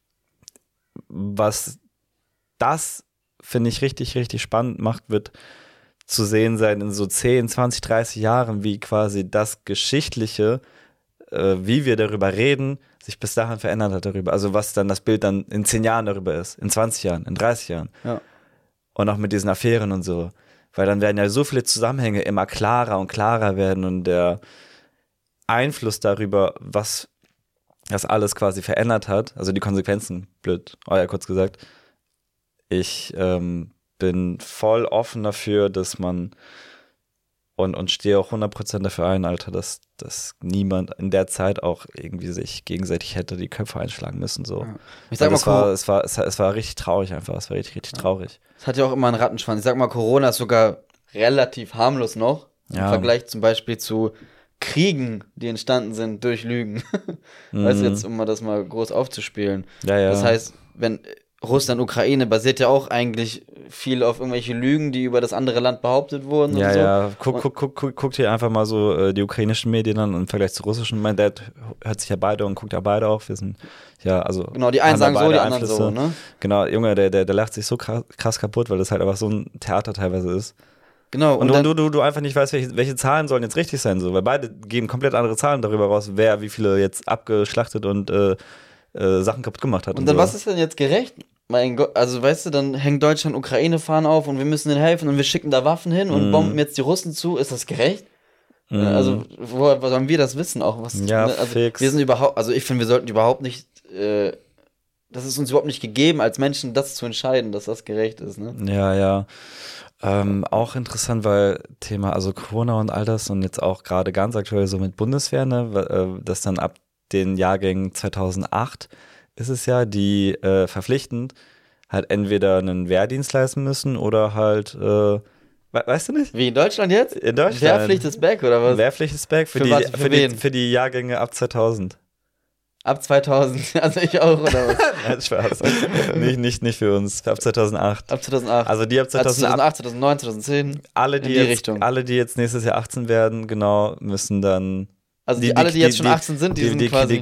was das, finde ich, richtig, richtig spannend macht, wird zu sehen sein in so 10, 20, 30 Jahren, wie quasi das Geschichtliche, wie wir darüber reden, sich bis dahin verändert hat darüber. Also was dann das Bild dann in 10 Jahren darüber ist, in 20 Jahren, in 30 Jahren. Ja. Und auch mit diesen Affären und so. Weil dann werden ja so viele Zusammenhänge immer klarer und klarer werden und der Einfluss darüber, was das alles quasi verändert hat, also die Konsequenzen, blöd, kurz gesagt. Ich bin voll offen dafür, dass man und stehe auch 100% dafür ein, Alter, dass niemand in der Zeit auch irgendwie sich gegenseitig hätte die Köpfe einschlagen müssen. So. Ja. Ich sag mal, es war richtig traurig einfach. Es war richtig, richtig traurig. Es hat ja auch immer einen Rattenschwanz. Ich sag mal, Corona ist sogar relativ harmlos noch. Im Vergleich zum Beispiel zu Kriegen, die entstanden sind durch Lügen. Weißt du, jetzt, um mal das mal groß aufzuspielen. Ja. Das heißt, wenn Russland, Ukraine basiert ja auch eigentlich viel auf irgendwelche Lügen, die über das andere Land behauptet wurden. Ja, und so. Ja. Guckt hier einfach mal so die ukrainischen Medien an im Vergleich zu russischen. Mein Dad hört sich ja beide und guckt ja beide auch. Wir sind ja, also. Genau, die einen sagen so, die anderen so, ne? Genau, Junge, der lacht sich so krass kaputt, weil das halt einfach so ein Theater teilweise ist. Genau. Und du einfach nicht weißt, welche Zahlen sollen jetzt richtig sein, so, weil beide geben komplett andere Zahlen darüber raus, wer wie viele jetzt abgeschlachtet und Sachen kaputt gemacht hat. Und dann, so. was ist denn jetzt gerecht? Mein Gott, also weißt du, dann hängt Deutschland Ukraine-Fahnen auf und wir müssen denen helfen und wir schicken da Waffen hin und bomben jetzt die Russen zu. Ist das gerecht? Also, woher sollen wir das wissen auch? Was, ja, also, fix. Wir sind überhaupt, also ich finde, wir sollten überhaupt nicht, das ist uns überhaupt nicht gegeben, als Menschen das zu entscheiden, dass das gerecht ist, ne? Ja. Auch interessant, weil Thema, also Corona und all das und jetzt auch gerade ganz aktuell so mit Bundeswehr, ne, dass dann ab den Jahrgängen 2008 ist es ja, die verpflichtend halt entweder einen Wehrdienst leisten müssen oder halt, weißt du nicht? Wie in Deutschland jetzt? In Deutschland. Wehrpflicht ist back, oder was? Wehrpflicht ist back für die Jahrgänge ab 2000. Ab 2000, also ich auch, oder was? Nein, Spaß. nicht für uns, ab 2008. Ab 2008. Also die ab 2008, 2009, 2010, alle, in die Richtung. Alle, die jetzt nächstes Jahr 18 werden, genau, müssen dann. Also die jetzt schon 18 sind, die sind quasi.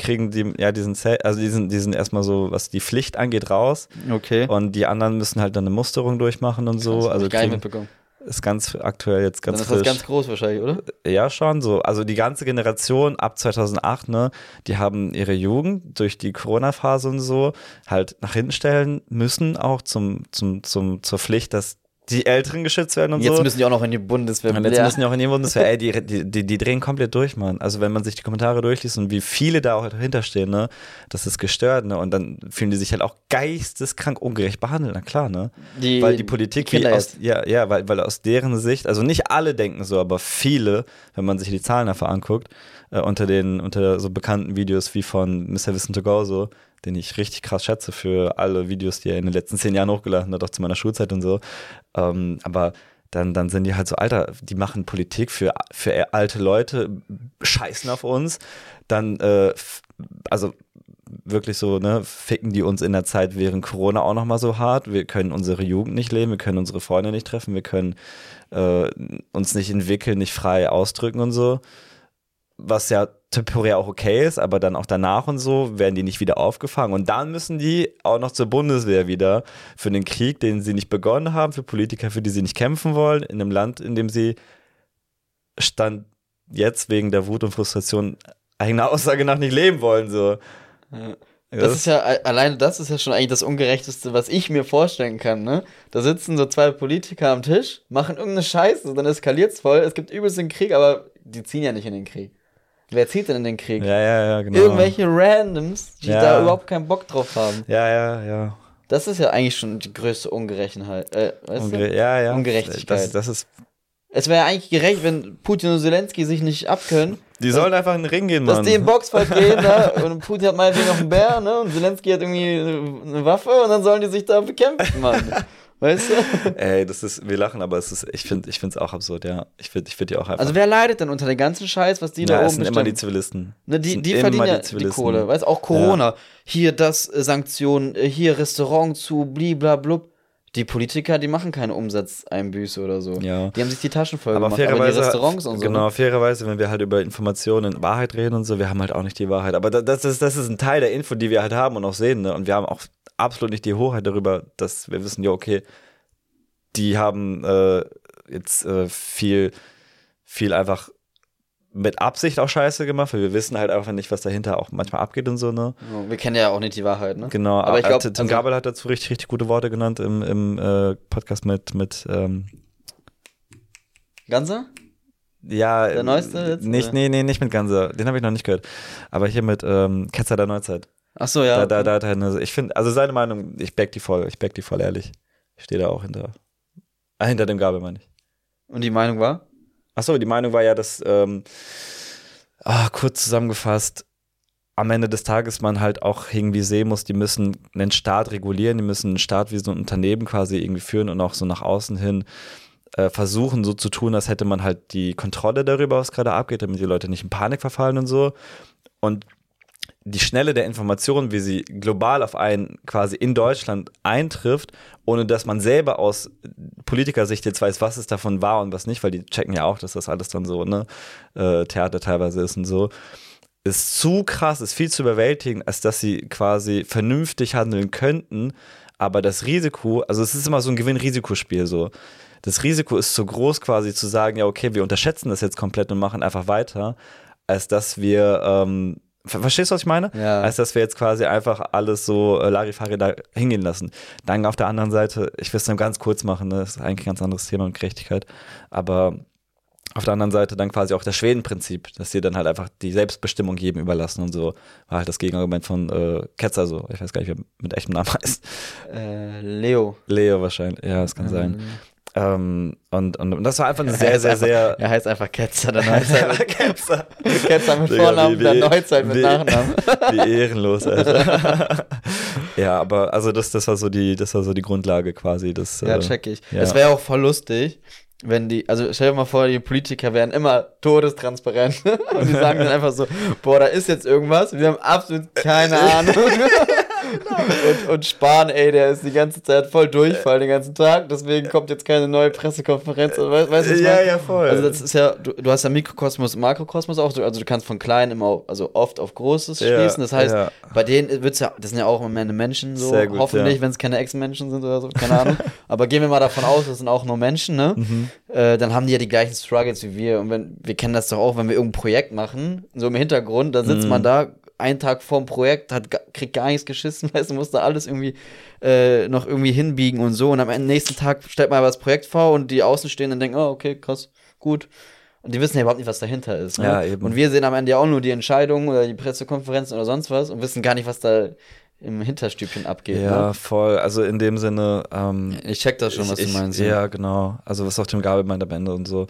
Die sind erstmal so, was die Pflicht angeht, raus. Okay. Und die anderen müssen halt dann eine Musterung durchmachen und so. Krass, also gar nicht mitbekommen. Ist ganz aktuell jetzt ganz frisch. Dann ist das ganz groß wahrscheinlich, oder? Ja, schon so. Also die ganze Generation ab 2008, ne, die haben ihre Jugend durch die Corona-Phase und so halt nach hinten stellen müssen, auch zur Pflicht, dass die Älteren geschützt werden und jetzt so. Jetzt müssen die auch noch in die Bundeswehr. Und jetzt müssen die auch in die Bundeswehr. Ey, die drehen komplett durch, Mann. Also wenn man sich die Kommentare durchliest und wie viele da auch dahinter stehen, ne, das ist gestört, ne, und dann fühlen die sich halt auch geisteskrank ungerecht behandelt, na klar, ne. Weil die Politik, weil aus deren Sicht, also nicht alle denken so, aber viele, wenn man sich die Zahlen dafür anguckt, unter so bekannten Videos wie von Mr. Wissen to Go, so, den ich richtig krass schätze für alle Videos, die er in den letzten 10 Jahren hochgeladen hat, auch zu meiner Schulzeit und so. Aber dann sind die halt so, Alter, die machen Politik für alte Leute, scheißen auf uns, dann, also wirklich so, ne, ficken die uns in der Zeit während Corona auch nochmal so hart. Wir können unsere Jugend nicht leben, wir können unsere Freunde nicht treffen, wir können uns nicht entwickeln, nicht frei ausdrücken und so. Was ja temporär auch okay ist, aber dann auch danach und so werden die nicht wieder aufgefangen. Und dann müssen die auch noch zur Bundeswehr wieder für den Krieg, den sie nicht begonnen haben, für Politiker, für die sie nicht kämpfen wollen, in einem Land, in dem sie Stand jetzt wegen der Wut und Frustration eigener Aussage nach nicht leben wollen. So. Das ist ja, alleine das ist ja schon eigentlich das Ungerechteste, was ich mir vorstellen kann, ne? Da sitzen so zwei Politiker am Tisch, machen irgendeine Scheiße, dann eskaliert's voll, es gibt übelst den Krieg, aber die ziehen ja nicht in den Krieg. Wer zieht denn in den Krieg? Ja, genau. Irgendwelche Randoms, die da überhaupt keinen Bock drauf haben. Ja. Das ist ja eigentlich schon die größte Ungerechenheit. Weißt du? Ja. Ungerechtigkeit. Das ist. Es wäre ja eigentlich gerecht, wenn Putin und Zelensky sich nicht abkönnen. Die sollen einfach in den Ring gehen, Mann. Dass die im Boxfight gehen, ne? Und Putin hat meinetwegen noch einen Bär, ne? Und Zelensky hat irgendwie eine Waffe und dann sollen die sich da bekämpfen, Mann. Weißt du? Ey, wir lachen, aber ich finde es auch absurd, ja. Ich finde die auch einfach. Also wer leidet denn unter den ganzen Scheiß, was die da oben bestimmen? bestimmen? Immer die Zivilisten. Ne, die verdienen ja die Kohle. Weißt du, auch Corona. Ja. Hier das Sanktionen, hier Restaurant zu, bliblablub. Die Politiker, die machen keine Umsatzeinbüße oder so. Ja. Die haben sich die Taschen voll gemacht, aber die Restaurants und so. Genau, fairerweise, wenn wir halt über Informationen in Wahrheit reden und so, wir haben halt auch nicht die Wahrheit. Aber das ist ein Teil der Info, die wir halt haben und auch sehen, ne? Und wir haben auch absolut nicht die Hoheit darüber, dass wir wissen, ja, okay, die haben jetzt viel einfach mit Absicht auch scheiße gemacht, weil wir wissen halt einfach nicht, was dahinter auch manchmal abgeht und so, ne? Wir kennen ja auch nicht die Wahrheit, ne? Genau, aber ich glaube, Tim Gabel hat dazu richtig, richtig gute Worte genannt im Podcast mit Ganser? Ja, der neueste jetzt? Nicht mit Ganser, den habe ich noch nicht gehört. Aber hier mit Ketzer der Neuzeit. Ach so, ja. Da hat er ich finde, also seine Meinung, ich back die voll ehrlich. Ich stehe da auch hinter dem Gabel, meine ich. Und die Meinung war? Ach so, die Meinung war ja, dass, kurz zusammengefasst, am Ende des Tages man halt auch irgendwie sehen muss, die müssen einen Staat regulieren, die müssen einen Staat wie so ein Unternehmen quasi irgendwie führen und auch so nach außen hin versuchen, so zu tun, als hätte man halt die Kontrolle darüber, was gerade abgeht, damit die Leute nicht in Panik verfallen und so. Und die Schnelle der Informationen, wie sie global auf einen quasi in Deutschland eintrifft, ohne dass man selber aus Politikersicht jetzt weiß, was es davon war und was nicht, weil die checken ja auch, dass das alles dann so, ne, Theater teilweise ist und so, ist zu krass, ist viel zu überwältigend, als dass sie quasi vernünftig handeln könnten, aber das Risiko, also es ist immer so ein Gewinn-Risikospiel so. Das Risiko ist zu groß quasi zu sagen, ja okay, wir unterschätzen das jetzt komplett und machen einfach weiter, als dass wir, verstehst du, was ich meine? Ja. Als dass wir jetzt quasi einfach alles so Larifari da hingehen lassen. Dann auf der anderen Seite, ich will es nur ganz kurz machen, ne? Das ist eigentlich ein ganz anderes Thema und Gerechtigkeit, aber auf der anderen Seite dann quasi auch das Schweden-Prinzip, dass sie dann halt einfach die Selbstbestimmung jedem überlassen und so, war halt das Gegenargument von Ketzer so. Ich weiß gar nicht, wer mit echtem Namen heißt. Leo. Leo wahrscheinlich, ja, das kann sein. Und das war einfach ein sehr Er heißt einfach Ketzer, der Neuzeit. Ketzer. Ketzer mit Vornamen, der Neuzeit mit Nachnamen. Wie ehrenlos, Alter. Ja, aber also das war so die Grundlage quasi. Ja, check ich. Ja. Es wäre auch voll lustig, wenn also stell dir mal vor, die Politiker wären immer todestransparent und die sagen dann einfach so, boah, da ist jetzt irgendwas, wir haben absolut keine Ahnung. Und Spahn, ey, der ist die ganze Zeit voll Durchfall den ganzen Tag, deswegen kommt jetzt keine neue Pressekonferenz. Weißt du, was ich meine? Ja, voll. Also das ist ja, du hast ja Mikrokosmos und Makrokosmos auch, also du kannst von klein immer, also oft auf Großes schließen, das heißt, bei denen wird's ja, das sind ja auch am Ende Menschen so, sehr gut, hoffentlich, wenn es keine Ex-Menschen sind oder so, keine Ahnung, aber gehen wir mal davon aus, das sind auch nur Menschen, ne? Dann haben die ja die gleichen Struggles wie wir und wir kennen das doch auch, wenn wir irgendein Projekt machen, so im Hintergrund, da sitzt man da, einen Tag vorm Projekt, kriegt gar nichts geschissen, weißt du, muss da alles irgendwie noch irgendwie hinbiegen und so und am nächsten Tag stellt man aber das Projekt vor und die Außenstehenden denken, oh, okay, krass, gut. Und die wissen ja überhaupt nicht, was dahinter ist. Ne? Ja, eben. Und wir sehen am Ende ja auch nur die Entscheidungen oder die Pressekonferenzen oder sonst was und wissen gar nicht, was da im Hinterstübchen abgeht. Ja, ne? voll. Also in dem Sinne. Ich check das schon, was du meinst. Ja, genau. Also was auch Tim Gabel meint am Ende und so.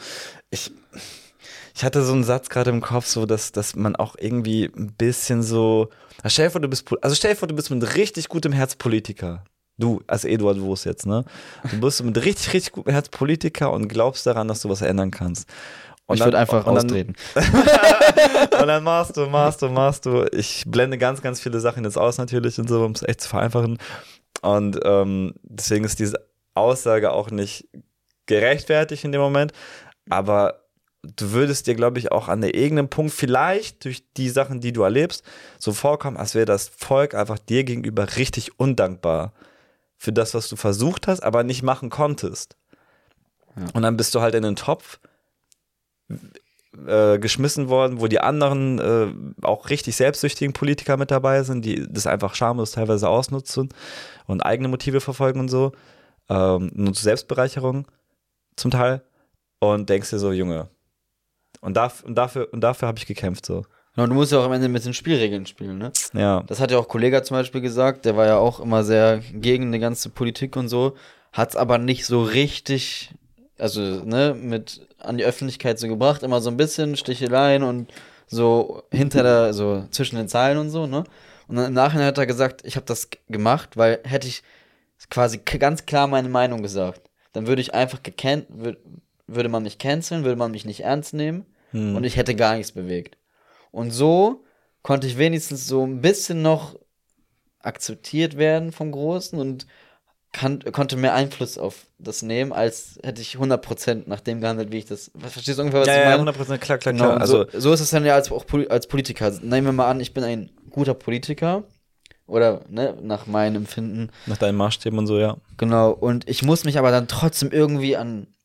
Ich hatte so einen Satz gerade im Kopf, so dass man auch irgendwie ein bisschen so. Stell dir vor, du bist mit richtig gutem Herz Politiker. Du, als Eduard Wurst jetzt, ne? Du bist mit richtig, richtig gutem Herz Politiker und glaubst daran, dass du was ändern kannst. Und ich würde einfach austreten. Und dann machst du. Ich blende ganz, ganz viele Sachen jetzt aus natürlich und so, um es echt zu vereinfachen. Und deswegen ist diese Aussage auch nicht gerechtfertigt in dem Moment. Aber du würdest dir, glaube ich, auch an der irgendeinem Punkt vielleicht durch die Sachen, die du erlebst, so vorkommen, als wäre das Volk einfach dir gegenüber richtig undankbar für das, was du versucht hast, aber nicht machen konntest. Ja. Und dann bist du halt in den Topf geschmissen worden, wo die anderen auch richtig selbstsüchtigen Politiker mit dabei sind, die das einfach schamlos teilweise ausnutzen und eigene Motive verfolgen und so. Nur zur Selbstbereicherung zum Teil. Und denkst dir so, Junge, und dafür habe ich gekämpft so. Ja, und du musst ja auch am Ende mit den Spielregeln spielen, ne? Ja. Das hat ja auch Kollega zum Beispiel gesagt, der war ja auch immer sehr gegen die ganze Politik und so, hat's aber nicht so richtig, also, ne, mit an die Öffentlichkeit so gebracht, immer so ein bisschen Sticheleien und so so zwischen den Zeilen und so, ne? Und dann im Nachhinein hat er gesagt, ich habe das gemacht, weil hätte ich quasi ganz klar meine Meinung gesagt, dann würde ich einfach würde man mich canceln, würde man mich nicht ernst nehmen und ich hätte gar nichts bewegt. Und so konnte ich wenigstens so ein bisschen noch akzeptiert werden vom Großen und konnte mehr Einfluss auf das nehmen, als hätte ich 100% nach dem gehandelt, wie ich das. Verstehst du ungefähr, was ich meine? Ja, 100%, klar. Genau, Also so ist es dann ja als Politiker. Nehmen wir mal an, ich bin ein guter Politiker. Oder, ne, nach meinem Empfinden. Nach deinen Maßstäben und so, ja. Genau, und ich muss mich aber dann trotzdem irgendwie an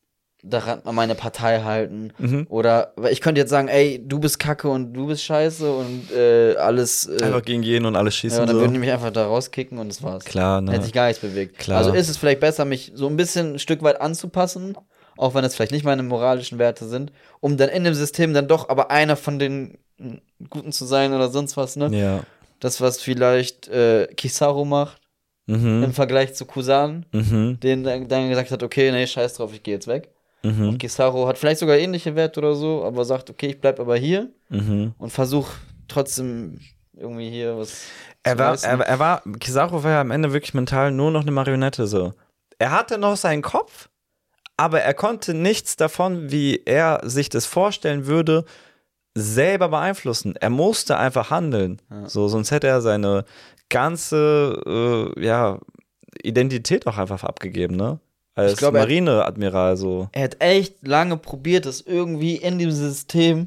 daran an meine Partei halten. Oder, weil ich könnte jetzt sagen, ey, du bist kacke und du bist scheiße und alles. Einfach gegen jeden und alles schießen. Ja, und dann so. würden die mich einfach da rauskicken und das war's. Klar, ne? Hätte sich gar nichts bewegt. Klar. Also ist es vielleicht besser, mich so ein bisschen ein Stück weit anzupassen, auch wenn es vielleicht nicht meine moralischen Werte sind, um dann in dem System dann doch aber einer von den Guten zu sein oder sonst was, ne? Ja. Das, was vielleicht Kizaru macht, im Vergleich zu Kusan, den dann gesagt hat, okay, nee, scheiß drauf, ich gehe jetzt weg. Und Kizaru hat vielleicht sogar ähnliche Werte oder so, aber sagt, okay, ich bleib aber hier und versuch trotzdem irgendwie hier was Kizaru war ja am Ende wirklich mental nur noch eine Marionette so. Er hatte noch seinen Kopf, aber er konnte nichts davon, wie er sich das vorstellen würde, selber beeinflussen. Er musste einfach handeln. Ja. So, sonst hätte er seine ganze Identität auch einfach abgegeben, ne? Als Marineadmiral so. Er hat echt lange probiert, das irgendwie in diesem System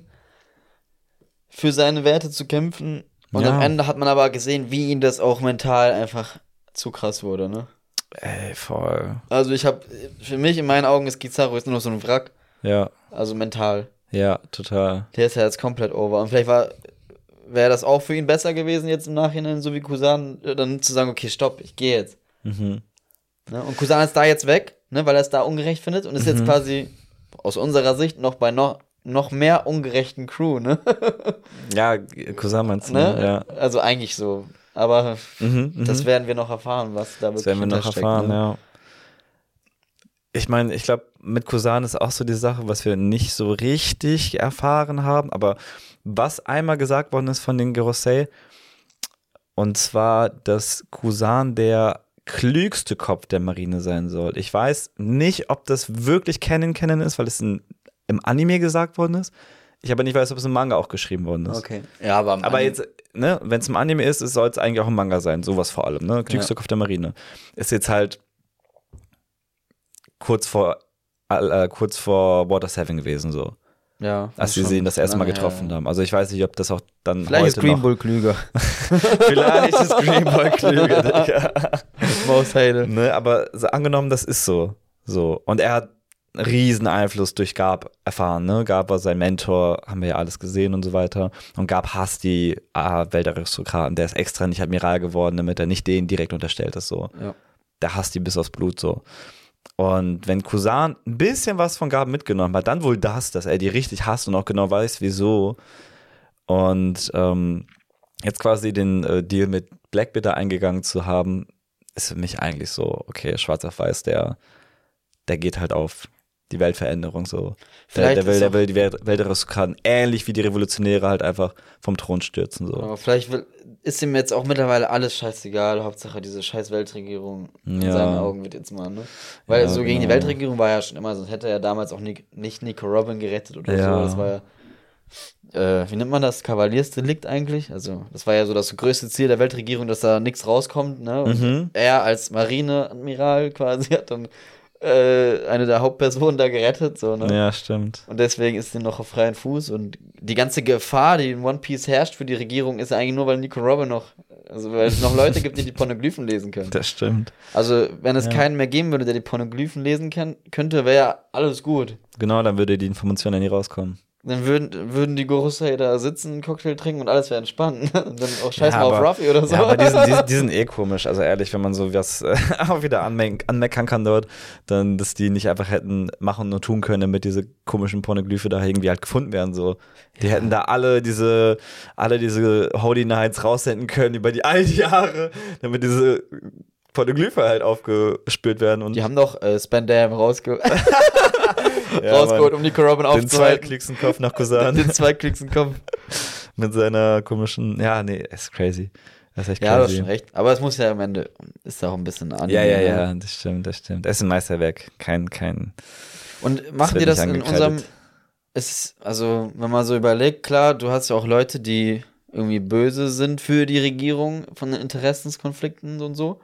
für seine Werte zu kämpfen. Und am Ende hat man aber gesehen, wie ihn das auch mental einfach zu krass wurde, ne? Ey, voll. Also für mich in meinen Augen ist Kizaru jetzt nur noch so ein Wrack. Ja. Also mental. Ja, total. Der ist ja jetzt komplett over. Und vielleicht wäre das auch für ihn besser gewesen, jetzt im Nachhinein, so wie Kusan, dann zu sagen, okay, stopp, ich gehe jetzt. Ne? Und Kusan ist da jetzt weg, ne, weil er es da ungerecht findet und ist jetzt quasi aus unserer Sicht noch bei noch mehr ungerechten Crew, ne? Ja, Kusan meinst du, ne? Ja. Also eigentlich so. Aber das werden wir noch erfahren, was da wirklich das werden wir noch erfahren, ne? ja. Ich meine, ich glaube, mit Kusan ist auch so die Sache, was wir nicht so richtig erfahren haben, aber was einmal gesagt worden ist von den Gorosei, und zwar, dass Kusan der klügste Kopf der Marine sein soll. Ich weiß nicht, ob das wirklich Canon ist, weil es im Anime gesagt worden ist. Ich aber nicht weiß, ob es im Manga auch geschrieben worden ist. Okay. Ja, aber jetzt, ne, wenn es im Anime ist, soll es eigentlich auch im Manga sein. Sowas vor allem, ne? Klügste Kopf der Marine. Ist jetzt halt kurz vor Water 7 gewesen, so. Ja. Als sie ihn das erste Mal getroffen haben. Also ich weiß nicht, ob das auch dann vielleicht heute ist Green Bull klüger. Vielleicht ist Green Bull klüger, Digga. Mausheide. Ne, aber angenommen, das ist so. Und er hat einen riesen Einfluss durch Garp erfahren, ne? Garp war sein Mentor, haben wir ja alles gesehen und so weiter. Und Garp hasst die Weltaristokraten. Der ist extra nicht Admiral geworden, damit er nicht denen direkt unterstellt ist, so. Ja. Der hasst die bis aufs Blut, so. Und wenn Kusan ein bisschen was von Garp mitgenommen hat, dann wohl das, dass er die richtig hasst und auch genau weiß, wieso. Und jetzt quasi den Deal mit Blackbeard eingegangen zu haben, ist für mich eigentlich so, okay, schwarz auf weiß, der geht halt auf die Weltveränderung so. Der will die Weltaristokraten ähnlich wie die Revolutionäre halt einfach vom Thron stürzen. So. Aber vielleicht ist ihm jetzt auch mittlerweile alles scheißegal, Hauptsache diese scheiß Weltregierung in seinen Augen wird jetzt mal, ne? Weil so gegen die Weltregierung war ja schon immer, sonst hätte er ja damals auch nicht Nico Robin gerettet oder so. Das war ja, wie nennt man das? Kavaliersdelikt eigentlich? Also, das war ja so das größte Ziel der Weltregierung, dass da nichts rauskommt, ne? Und er als Marineadmiral quasi hat dann eine der Hauptpersonen da gerettet, so, ne? Ja, stimmt. Und deswegen ist sie noch auf freien Fuß und die ganze Gefahr, die in One Piece herrscht für die Regierung, ist eigentlich nur, weil Nico Robin weil es noch Leute gibt, die Poneglyphen lesen können. Das stimmt. Also, wenn es keinen mehr geben würde, der die Poneglyphen lesen könnte, wäre ja alles gut. Genau, dann würde die Information ja nie rauskommen. Dann würden die Gorosei da sitzen, einen Cocktail trinken und alles wäre entspannt. Und dann auch scheiß mal auf Ruffy oder so. Ja, aber die sind eh komisch. Also ehrlich, wenn man so was auch wieder anmeckern kann dort, dann, dass die nicht einfach hätten machen und tun können, damit diese komischen Poneglyphe da irgendwie halt gefunden werden. So. Die hätten da alle diese Holy Nights raussenden können über all die Jahre, damit diese Poneglyphe halt aufgespürt werden. Und die haben doch Spandam rausgeholt, um Nico Robin aufzuhalten. Den zweitklügsten Kopf nach Kusan. Den zweitklügsten Kopf. Mit seiner komischen, ist crazy. Das ist echt crazy. Ja, du hast schon recht. Aber es muss ja am Ende, ist auch ein bisschen Anime. Ja, das stimmt. Es ist ein Meisterwerk. Kein. Und machen die das in unserem, also wenn man so überlegt, klar, du hast ja auch Leute, die irgendwie böse sind für die Regierung von den Interessenskonflikten und so.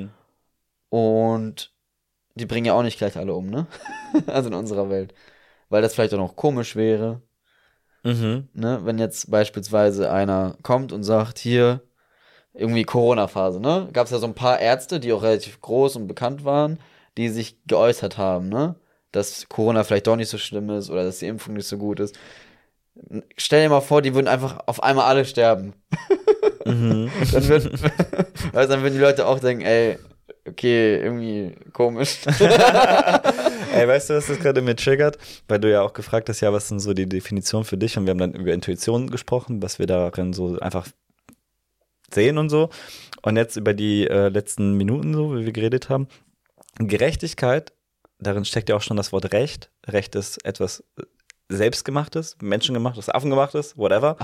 Und die bringen ja auch nicht gleich alle um, ne? Also in unserer Welt. Weil das vielleicht auch noch komisch wäre. Ne? Wenn jetzt beispielsweise einer kommt und sagt, hier, irgendwie Corona-Phase, ne? Gab es ja so ein paar Ärzte, die auch relativ groß und bekannt waren, die sich geäußert haben, ne? dass Corona vielleicht doch nicht so schlimm ist oder dass die Impfung nicht so gut ist. Stell dir mal vor, die würden einfach auf einmal alle sterben. Dann würden die Leute auch denken, ey, okay, irgendwie komisch. Ey, weißt du, was das gerade mir triggert? Weil du ja auch gefragt hast, ja, was sind so die Definitionen für dich? Und wir haben dann über Intuition gesprochen, was wir darin so einfach sehen und so. Und jetzt über die letzten Minuten so, wie wir geredet haben. Gerechtigkeit, darin steckt ja auch schon das Wort Recht. Recht ist etwas Selbstgemachtes, Menschengemachtes, Affengemachtes, whatever.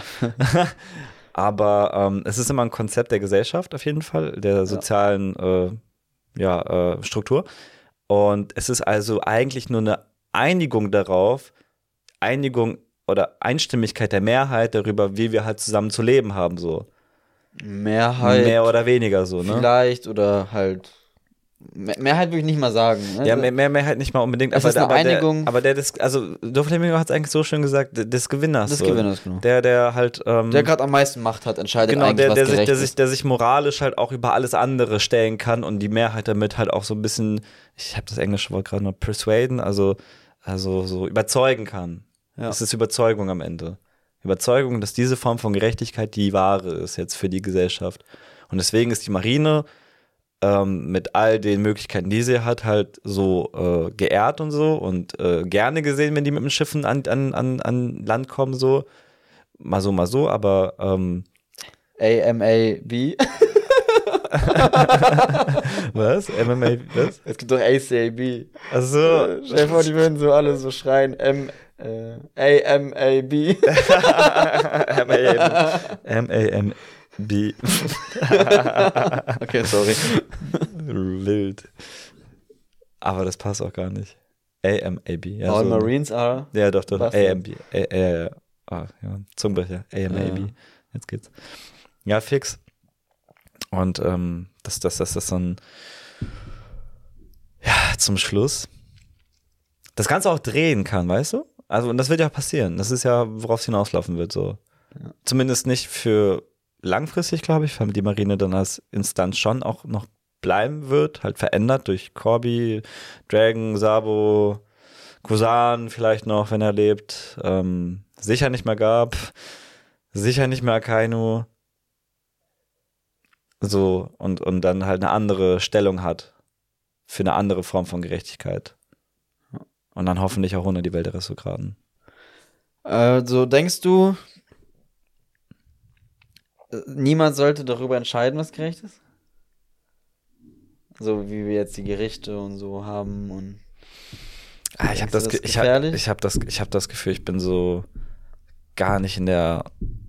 Aber es ist immer ein Konzept der Gesellschaft auf jeden Fall, der sozialen Struktur. Und es ist also eigentlich nur eine Einigung darauf, oder Einstimmigkeit der Mehrheit darüber, wie wir halt zusammen zu leben haben, so. Mehrheit. Mehr oder weniger so, ne? Vielleicht oder halt. Mehrheit würde ich nicht mal sagen. Ne? Ja, Mehrheit nicht mal unbedingt. Es ist eine Einigung. Doflamingo hat es eigentlich so schön gesagt, des Gewinners. Genau. Der halt. Der gerade am meisten Macht hat, entscheidet genau, eigentlich, was gerecht ist. Der sich moralisch halt auch über alles andere stellen kann und die Mehrheit damit halt auch so ein bisschen, ich habe das englische Wort gerade noch, persuaden, also so überzeugen kann. Ja. Es ist Überzeugung am Ende. Überzeugung, dass diese Form von Gerechtigkeit die wahre ist jetzt für die Gesellschaft. Und deswegen ist die Marine mit all den Möglichkeiten, die sie hat, halt so geehrt und so und gerne gesehen, wenn die mit den Schiffen an Land kommen, so. Mal so, aber AMAB. Was? MMA, was? Es gibt doch ACAB. Achso. Stell dir vor, die würden so alle so schreien, AMAB. MAMB. Okay, sorry. Wild. Aber das passt auch gar nicht. AMAB. Ja, All so. Marines are. Ja, doch. Was AMB. Ja. Zungenbrecher. AMAB. Ja. Jetzt geht's. Ja, fix. Und das so ein, ja, zum Schluss das Ganze auch drehen kann, weißt du? Also, und das wird ja passieren. Das ist ja, worauf es hinauslaufen wird, so. Ja. Zumindest nicht für langfristig, glaube ich, weil die Marine dann als Instanz schon auch noch bleiben wird, halt verändert durch Corby, Dragon, Sabo, Kusan vielleicht noch, wenn er lebt. Sicher nicht mehr Gab, sicher nicht mehr Akainu. So, und dann halt eine andere Stellung hat für eine andere Form von Gerechtigkeit. Und dann hoffentlich auch ohne die Welt der Aristokraten. Also denkst du, niemand sollte darüber entscheiden, was gerecht ist? So wie wir jetzt die Gerichte und so haben und ich habe das Gefühl, ich bin so gar nicht in der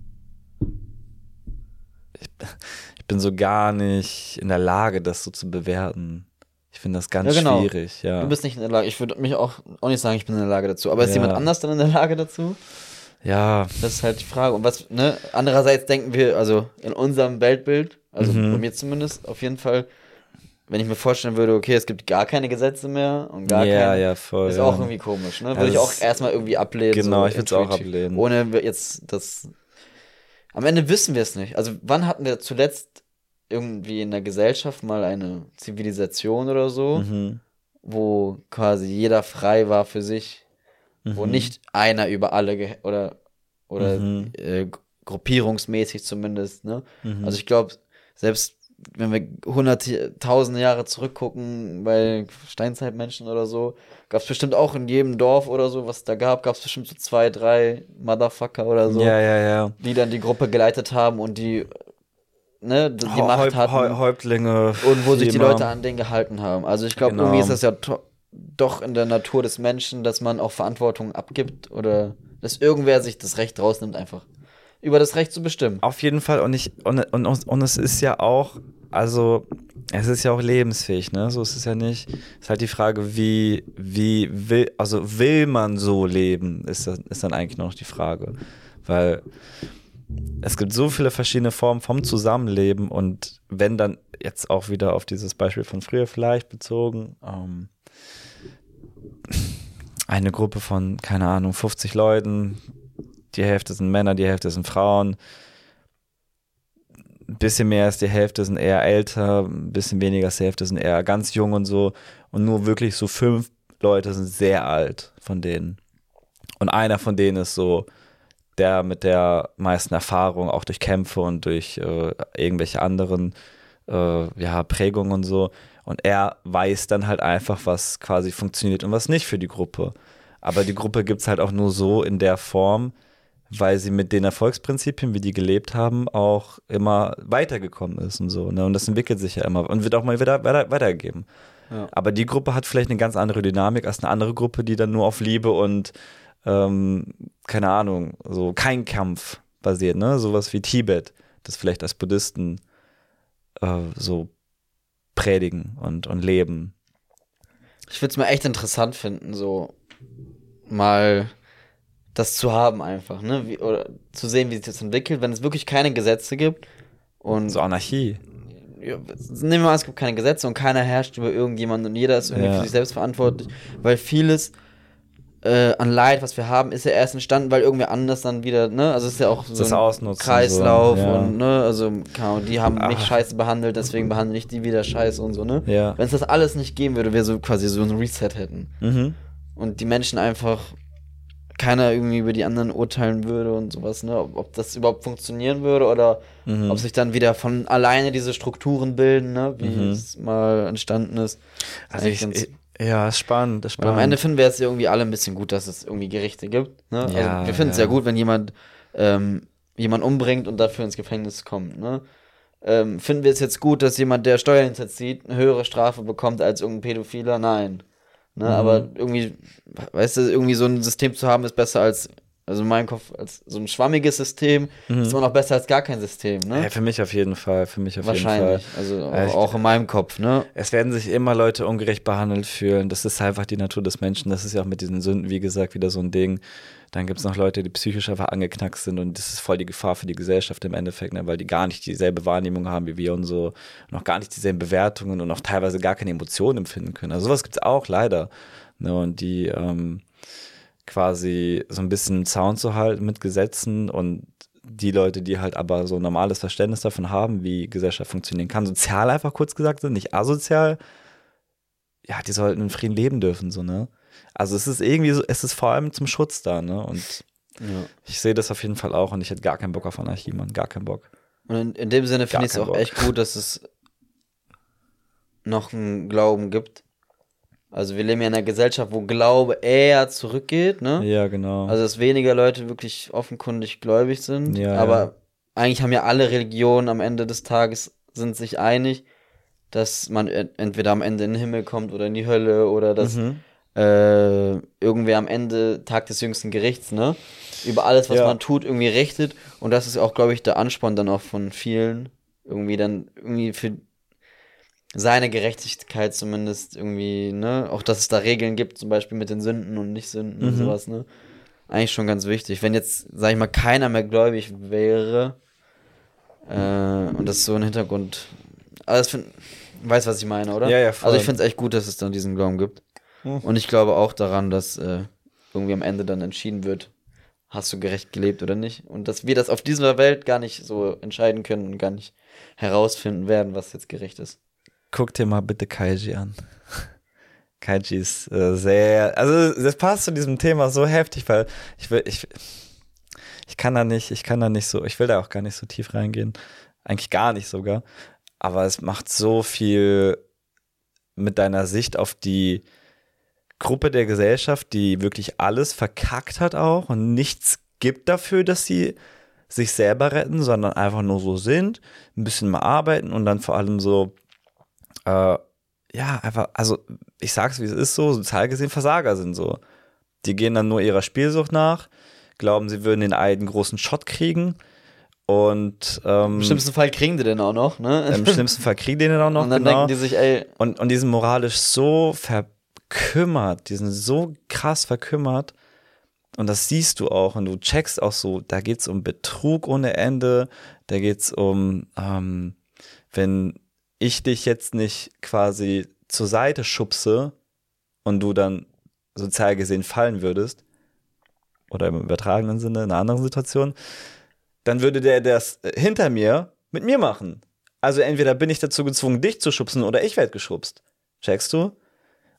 ich bin so gar nicht in der Lage, das so zu bewerten. Ich finde das ganz schwierig, ja. Du bist nicht in der Lage. Ich würde mich auch nicht sagen, ich bin in der Lage dazu. Aber ist jemand anders dann in der Lage dazu? Ja. Das ist halt die Frage. Und was, ne? Andererseits denken wir, also in unserem Weltbild, also bei mir zumindest, auf jeden Fall, wenn ich mir vorstellen würde, okay, es gibt gar keine Gesetze mehr und gar keine. Ja, voll. Ist auch irgendwie komisch, ne? Würde ich auch erstmal irgendwie ablehnen. Genau, so ich würde es auch ablehnen. Ohne jetzt das. Am Ende wissen wir es nicht. Also, wann hatten wir zuletzt irgendwie in der Gesellschaft mal eine Zivilisation oder so, wo quasi jeder frei war für sich, wo nicht einer über alle oder gruppierungsmäßig zumindest, ne? Also ich glaube, selbst wenn wir tausende Jahre zurückgucken bei Steinzeitmenschen oder so, gab es bestimmt auch in jedem Dorf oder so, was da gab es bestimmt so 2, 3 Motherfucker oder so, die dann die Gruppe geleitet haben und die die Macht hatten. Häuptlinge. Und wo sich die Leute an den gehalten haben. Also ich glaube, irgendwie ist das ja doch in der Natur des Menschen, dass man auch Verantwortung abgibt oder dass irgendwer sich das Recht rausnimmt, einfach über das Recht zu bestimmen. Auf jeden Fall. Und es ist ja auch, also es ist ja auch lebensfähig, ne? So ist es ja nicht. Es ist halt die Frage, will man so leben, ist dann eigentlich noch die Frage. Weil es gibt so viele verschiedene Formen vom Zusammenleben und wenn dann jetzt auch wieder auf dieses Beispiel von früher vielleicht bezogen, eine Gruppe von, keine Ahnung, 50 Leuten, die Hälfte sind Männer, die Hälfte sind Frauen, ein bisschen mehr als die Hälfte sind eher älter, ein bisschen weniger als die Hälfte sind eher ganz jung und so und nur wirklich so 5 Leute sind sehr alt von denen. Und einer von denen ist so der mit der meisten Erfahrung, auch durch Kämpfe und durch irgendwelche anderen Prägungen und so. Und er weiß dann halt einfach, was quasi funktioniert und was nicht für die Gruppe. Aber die Gruppe gibt es halt auch nur so in der Form, weil sie mit den Erfolgsprinzipien, wie die gelebt haben, auch immer weitergekommen ist und so. Ne? Und das entwickelt sich ja immer und wird auch mal wieder weitergegeben. Ja. Aber die Gruppe hat vielleicht eine ganz andere Dynamik als eine andere Gruppe, die dann nur auf Liebe und keine Ahnung, so kein Kampf basiert, ne? Sowas wie Tibet, das vielleicht als Buddhisten so predigen und leben. Ich würde es mal echt interessant finden, so mal das zu haben einfach, ne? Oder zu sehen, wie sich das entwickelt, wenn es wirklich keine Gesetze gibt und so Anarchie. Ja, nehmen wir mal, es gibt keine Gesetze und keiner herrscht über irgendjemanden und jeder ist irgendwie für sich selbst verantwortlich, weil vieles an Leid, was wir haben, ist ja erst entstanden, weil irgendwer anders dann wieder, ne, also es ist ja auch so ein Kreislauf so. Ja. Und, ne, also die haben mich scheiße behandelt, deswegen behandle ich die wieder scheiße und so, ne. Ja. Wenn es das alles nicht geben würde, wir so quasi so ein Reset hätten. Mhm. Und die Menschen einfach keiner irgendwie über die anderen urteilen würde und sowas, ne, ob das überhaupt funktionieren würde oder ob sich dann wieder von alleine diese Strukturen bilden, ne, wie es mal entstanden ist. Also ja, ist spannend. Und am Ende finden wir es irgendwie alle ein bisschen gut, dass es irgendwie Gerichte gibt. Ne? Ja, also wir finden es ja gut, wenn jemand jemand umbringt und dafür ins Gefängnis kommt. Ne? Finden wir es jetzt gut, dass jemand, der Steuern hinterzieht, eine höhere Strafe bekommt als irgendein Pädophiler? Nein. Ne? Aber irgendwie, weißt du, irgendwie so ein System zu haben, ist besser als, also in meinem Kopf, als so ein schwammiges System, ist immer noch besser als gar kein System, ne? Ja, für mich auf jeden Fall, Wahrscheinlich, also auch in meinem Kopf, ne? Es werden sich immer Leute ungerecht behandelt fühlen, das ist einfach die Natur des Menschen, das ist ja auch mit diesen Sünden, wie gesagt, wieder so ein Ding. Dann gibt es noch Leute, die psychisch einfach angeknackst sind und das ist voll die Gefahr für die Gesellschaft im Endeffekt, ne? Weil die gar nicht dieselbe Wahrnehmung haben wie wir und so, und auch gar nicht dieselben Bewertungen und auch teilweise gar keine Emotionen empfinden können. Also sowas gibt es auch, leider. Ne? Und die quasi so ein bisschen Zaun zu halten mit Gesetzen und die Leute, die halt aber so ein normales Verständnis davon haben, wie Gesellschaft funktionieren kann, sozial einfach kurz gesagt sind, nicht asozial, ja, die sollten in Frieden leben dürfen, so, ne? Also es ist irgendwie so, es ist vor allem zum Schutz da, ne? Und ich sehe das auf jeden Fall auch und ich hätte gar keinen Bock auf Anarchie, Mann, gar keinen Bock. Und in dem Sinne finde ich es auch echt gut, dass es noch einen Glauben gibt. Also wir leben ja in einer Gesellschaft, wo Glaube eher zurückgeht, ne? Ja, genau. Also dass weniger Leute wirklich offenkundig gläubig sind. Ja, aber eigentlich haben ja alle Religionen am Ende des Tages sind sich einig, dass man entweder am Ende in den Himmel kommt oder in die Hölle oder dass irgendwer am Ende Tag des jüngsten Gerichts, ne? Über alles, was man tut, irgendwie richtet. Und das ist auch, glaube ich, der Ansporn dann auch von vielen, irgendwie dann irgendwie für seine Gerechtigkeit zumindest irgendwie, ne, auch dass es da Regeln gibt, zum Beispiel mit den Sünden und Nicht-Sünden und sowas, ne, eigentlich schon ganz wichtig. Wenn jetzt, sag ich mal, keiner mehr gläubig wäre, und das ist so ein Hintergrund, also weißt was ich meine, oder? Ja, voll. Also ich finde es echt gut, dass es dann diesen Glauben gibt. Und ich glaube auch daran, dass irgendwie am Ende dann entschieden wird, hast du gerecht gelebt oder nicht. Und dass wir das auf dieser Welt gar nicht so entscheiden können und gar nicht herausfinden werden, was jetzt gerecht ist. Guck dir mal bitte Kaiji an. Kaiji ist sehr, also das passt zu diesem Thema so heftig, weil ich kann da nicht so, ich will da auch gar nicht so tief reingehen. Eigentlich gar nicht sogar. Aber es macht so viel mit deiner Sicht auf die Gruppe der Gesellschaft, die wirklich alles verkackt hat auch und nichts gibt dafür, dass sie sich selber retten, sondern einfach nur so sind, ein bisschen mal arbeiten und dann vor allem so einfach, also ich sag's wie es ist so, sozial gesehen Versager sind so. Die gehen dann nur ihrer Spielsucht nach, glauben, sie würden den einen großen Shot kriegen und im schlimmsten Fall kriegen die den auch noch, ne? Im schlimmsten Fall kriegen die den auch noch, und dann denken die sich, ey. Und die sind moralisch so verkümmert, die sind so krass verkümmert und das siehst du auch und du checkst auch so, da geht's um Betrug ohne Ende, da geht's um, wenn ich dich jetzt nicht quasi zur Seite schubse und du dann sozial gesehen fallen würdest, oder im übertragenen Sinne in einer anderen Situation, dann würde der das hinter mir mit mir machen. Also entweder bin ich dazu gezwungen, dich zu schubsen oder ich werde geschubst. Checkst du?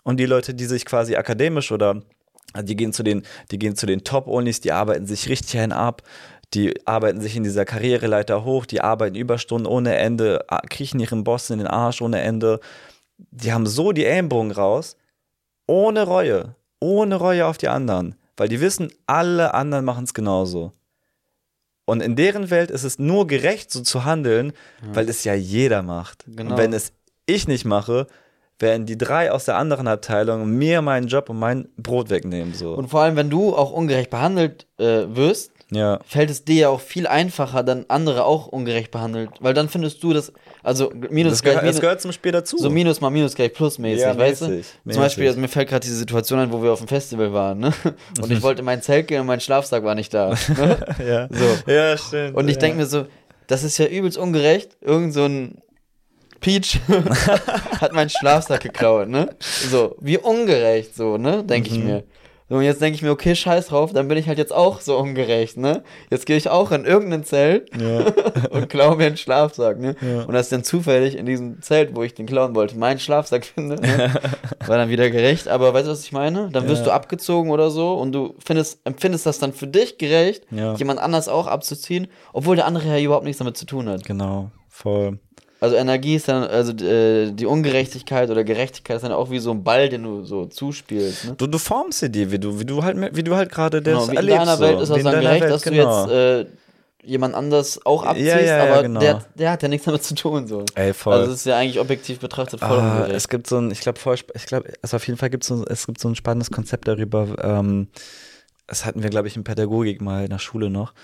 Und die Leute, die sich quasi akademisch oder die gehen zu den Top-Unis, die arbeiten sich richtig einen ab, die arbeiten sich in dieser Karriereleiter hoch, die arbeiten Überstunden ohne Ende, kriechen ihren Boss in den Arsch ohne Ende. Die haben so die Ellenbogen raus, ohne Reue auf die anderen, weil die wissen, alle anderen machen es genauso. Und in deren Welt ist es nur gerecht, so zu handeln, weil es ja jeder macht. Genau. Und wenn es ich nicht mache, werden die 3 aus der anderen Abteilung mir meinen Job und mein Brot wegnehmen. So. Und vor allem, wenn du auch ungerecht behandelt wirst, fällt es dir ja auch viel einfacher, dann andere auch ungerecht behandelt. Weil dann findest du das, also Minus gleich Minus. Das gehört zum Spiel dazu. So Minus mal Minus gleich Plus mäßig, weißt du? Zum Beispiel, also mir fällt gerade diese Situation ein, wo wir auf dem Festival waren, ne? Und ich wollte in mein Zelt gehen und mein Schlafsack war nicht da. Ne? Ja, stimmt. Und ich denke mir so, das ist ja übelst ungerecht. Irgend so ein Peach hat meinen Schlafsack geklaut, ne? So, wie ungerecht, so, ne? Denke ich mir. So, und jetzt denke ich mir, okay, scheiß drauf, dann bin ich halt jetzt auch so ungerecht, ne? Jetzt gehe ich auch in irgendein Zelt und klaue mir einen Schlafsack, ne? Ja. Und das ist dann zufällig in diesem Zelt, wo ich den klauen wollte, meinen Schlafsack finde, ne? War dann wieder gerecht, aber weißt du, was ich meine? Dann wirst du abgezogen oder so und du empfindest das dann für dich gerecht, jemand anders auch abzuziehen, obwohl der andere ja überhaupt nichts damit zu tun hat. Genau, voll. Also Energie ist dann, also die Ungerechtigkeit oder Gerechtigkeit ist dann auch wie so ein Ball, den du so zuspielst. Ne? Du formst sie dir, wie du halt gerade das wie erlebst. In deiner Welt ist das dann gerecht, dass du jetzt jemand anders auch abziehst, aber genau. der hat ja nichts damit zu tun. So. Ey, voll. Also es ist ja eigentlich objektiv betrachtet voll ungerecht. Es gibt so ein, also auf jeden Fall gibt es so ein spannendes Konzept darüber, das hatten wir, glaube ich, in Pädagogik mal in der Schule noch,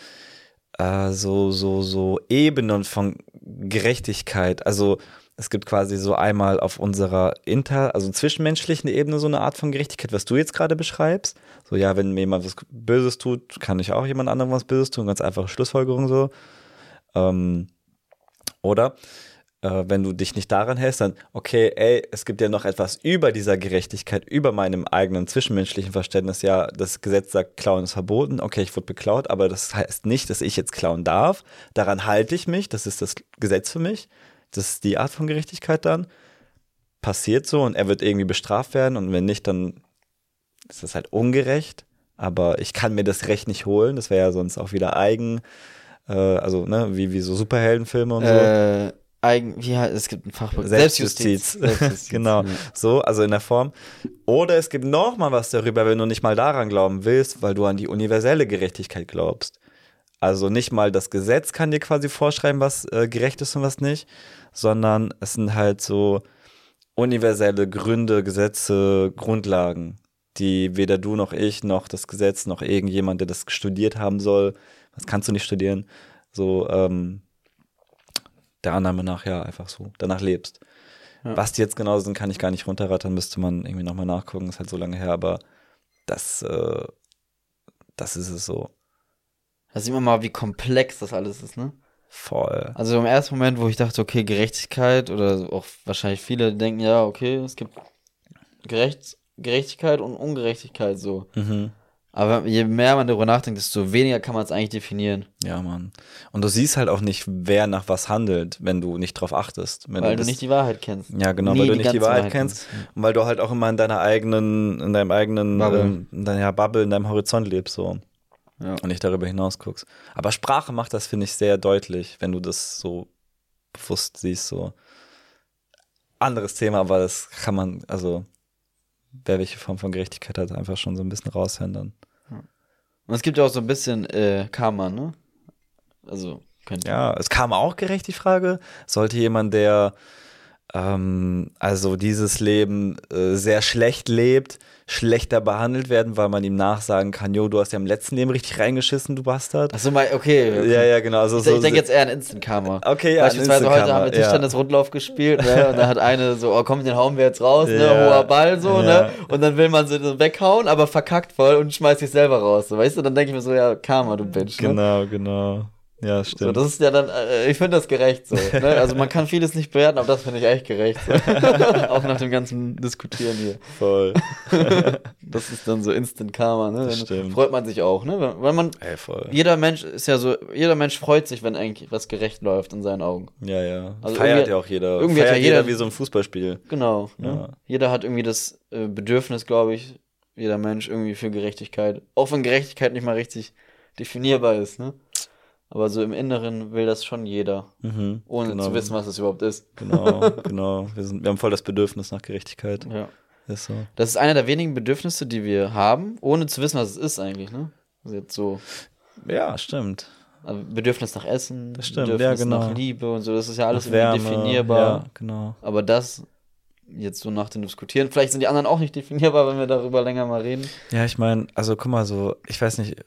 so Ebenen von Gerechtigkeit. Also es gibt quasi so einmal auf unserer also zwischenmenschlichen Ebene so eine Art von Gerechtigkeit, was du jetzt gerade beschreibst. So, ja, wenn mir jemand was Böses tut, kann ich auch jemand anderem was Böses tun. Ganz einfache Schlussfolgerung so. Oder wenn du dich nicht daran hältst, dann, okay, ey, es gibt ja noch etwas über dieser Gerechtigkeit, über meinem eigenen zwischenmenschlichen Verständnis. Ja, das Gesetz sagt, Klauen ist verboten. Okay, ich wurde beklaut, aber das heißt nicht, dass ich jetzt klauen darf. Daran halte ich mich. Das ist das Gesetz für mich. Das ist die Art von Gerechtigkeit dann. Passiert so und er wird irgendwie bestraft werden und wenn nicht, dann ist das halt ungerecht. Aber ich kann mir das Recht nicht holen. Das wäre ja sonst auch wieder also, ne, wie so Superheldenfilme und so. Es gibt ein Fachbegriff. Selbstjustiz. Genau. Ja. So, also in der Form. Oder es gibt noch mal was darüber, wenn du nicht mal daran glauben willst, weil du an die universelle Gerechtigkeit glaubst. Also nicht mal das Gesetz kann dir quasi vorschreiben, was gerecht ist und was nicht, sondern es sind halt so universelle Gründe, Gesetze, Grundlagen, die weder du noch ich noch das Gesetz noch irgendjemand, der das studiert haben soll, das kannst du nicht studieren, so der Annahme nach, ja, einfach so, danach lebst. Ja. Was die jetzt genau sind, kann ich gar nicht runterrattern, müsste man irgendwie nochmal nachgucken, ist halt so lange her, aber das ist es so. Da sieht man mal, wie komplex das alles ist, ne? Voll. Also im ersten Moment, wo ich dachte, okay, Gerechtigkeit oder auch wahrscheinlich viele denken, ja, okay, es gibt Gerechtigkeit und Ungerechtigkeit so. Mhm. Aber je mehr man darüber nachdenkt, desto weniger kann man es eigentlich definieren. Ja, Mann. Und du siehst halt auch nicht, wer nach was handelt, wenn du nicht drauf achtest. Weil du nicht die Wahrheit kennst. Ja, genau, weil du nicht die Wahrheit kennst. Und weil du halt auch immer in deinem eigenen Bubble, in deinem Horizont lebst, so. Ja. Und nicht darüber hinaus guckst. Aber Sprache macht das, finde ich, sehr deutlich, wenn du das so bewusst siehst, so. Anderes Thema, aber das kann man, also wer welche Form von Gerechtigkeit hat, einfach schon so ein bisschen raushören dann. Ja. Und es gibt ja auch so ein bisschen Karma, ne? Also ja, es kam auch gerecht die Frage, sollte jemand, der also dieses Leben sehr schlecht lebt, schlechter behandelt werden, weil man ihm nachsagen kann, jo, du hast ja im letzten Leben richtig reingeschissen, du Bastard. Achso, okay. Ja, genau. Also ich denke jetzt eher an Instant Karma. Okay, ja, beispielsweise heute haben wir Tischtennis-Rundlauf gespielt, ne? Und da hat eine so, oh komm, den hauen wir jetzt raus, ne? Hoher Ball, so, ne? Und dann will man sie so weghauen, aber verkackt voll und schmeißt sich selber raus, so, weißt du? Dann denke ich mir so, ja, Karma, du Bitch. Genau. Ja, So, stimmt. das ist ja dann, ich finde das gerecht so. Ne? Also man kann vieles nicht bewerten, aber das finde ich echt gerecht. So. Auch nach dem ganzen Diskutieren hier. Voll. Das ist dann so Instant Karma, ne? Das Dann stimmt. freut man sich auch, ne? Weil man, Ey, voll. jeder Mensch ist ja so, jeder Mensch freut sich, wenn eigentlich was gerecht läuft in seinen Augen. Ja, ja. Also Feiert irgendwie- ja auch jeder. irgendwie hat Feiert ja jeder jeder- wie so ein Fußballspiel. Genau. Ne? Ja. Jeder hat irgendwie das Bedürfnis, glaube ich, jeder Mensch irgendwie für Gerechtigkeit. Auch wenn Gerechtigkeit nicht mal richtig definierbar ist, ne? Aber so im Inneren will das schon jeder, ohne genau. zu wissen, was das überhaupt ist. Genau, genau. Wir haben voll das Bedürfnis nach Gerechtigkeit. Ja. Ist so. Das ist einer der wenigen Bedürfnisse, die wir haben, ohne zu wissen, was es ist eigentlich, ne? Also jetzt so Ja, stimmt. Bedürfnis nach Essen, Das stimmt, Bedürfnis ja, genau. nach Liebe und so, das ist ja alles Nach irgendwie Wärme, definierbar. Ja, genau. Aber das jetzt so nach dem Diskutieren, vielleicht sind die anderen auch nicht definierbar, wenn wir darüber länger mal reden. Ja, ich meine, also guck mal so, ich weiß nicht,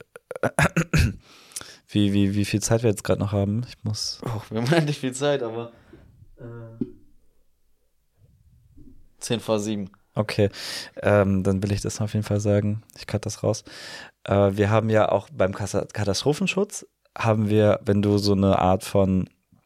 wie viel Zeit wir jetzt gerade noch haben. Ich muss. Oh, wir haben endlich viel Zeit, aber 7:10. Okay, dann will ich das auf jeden Fall sagen. Ich cut das raus. Wir haben ja auch beim Katastrophenschutz, haben wir, wenn du so eine Art von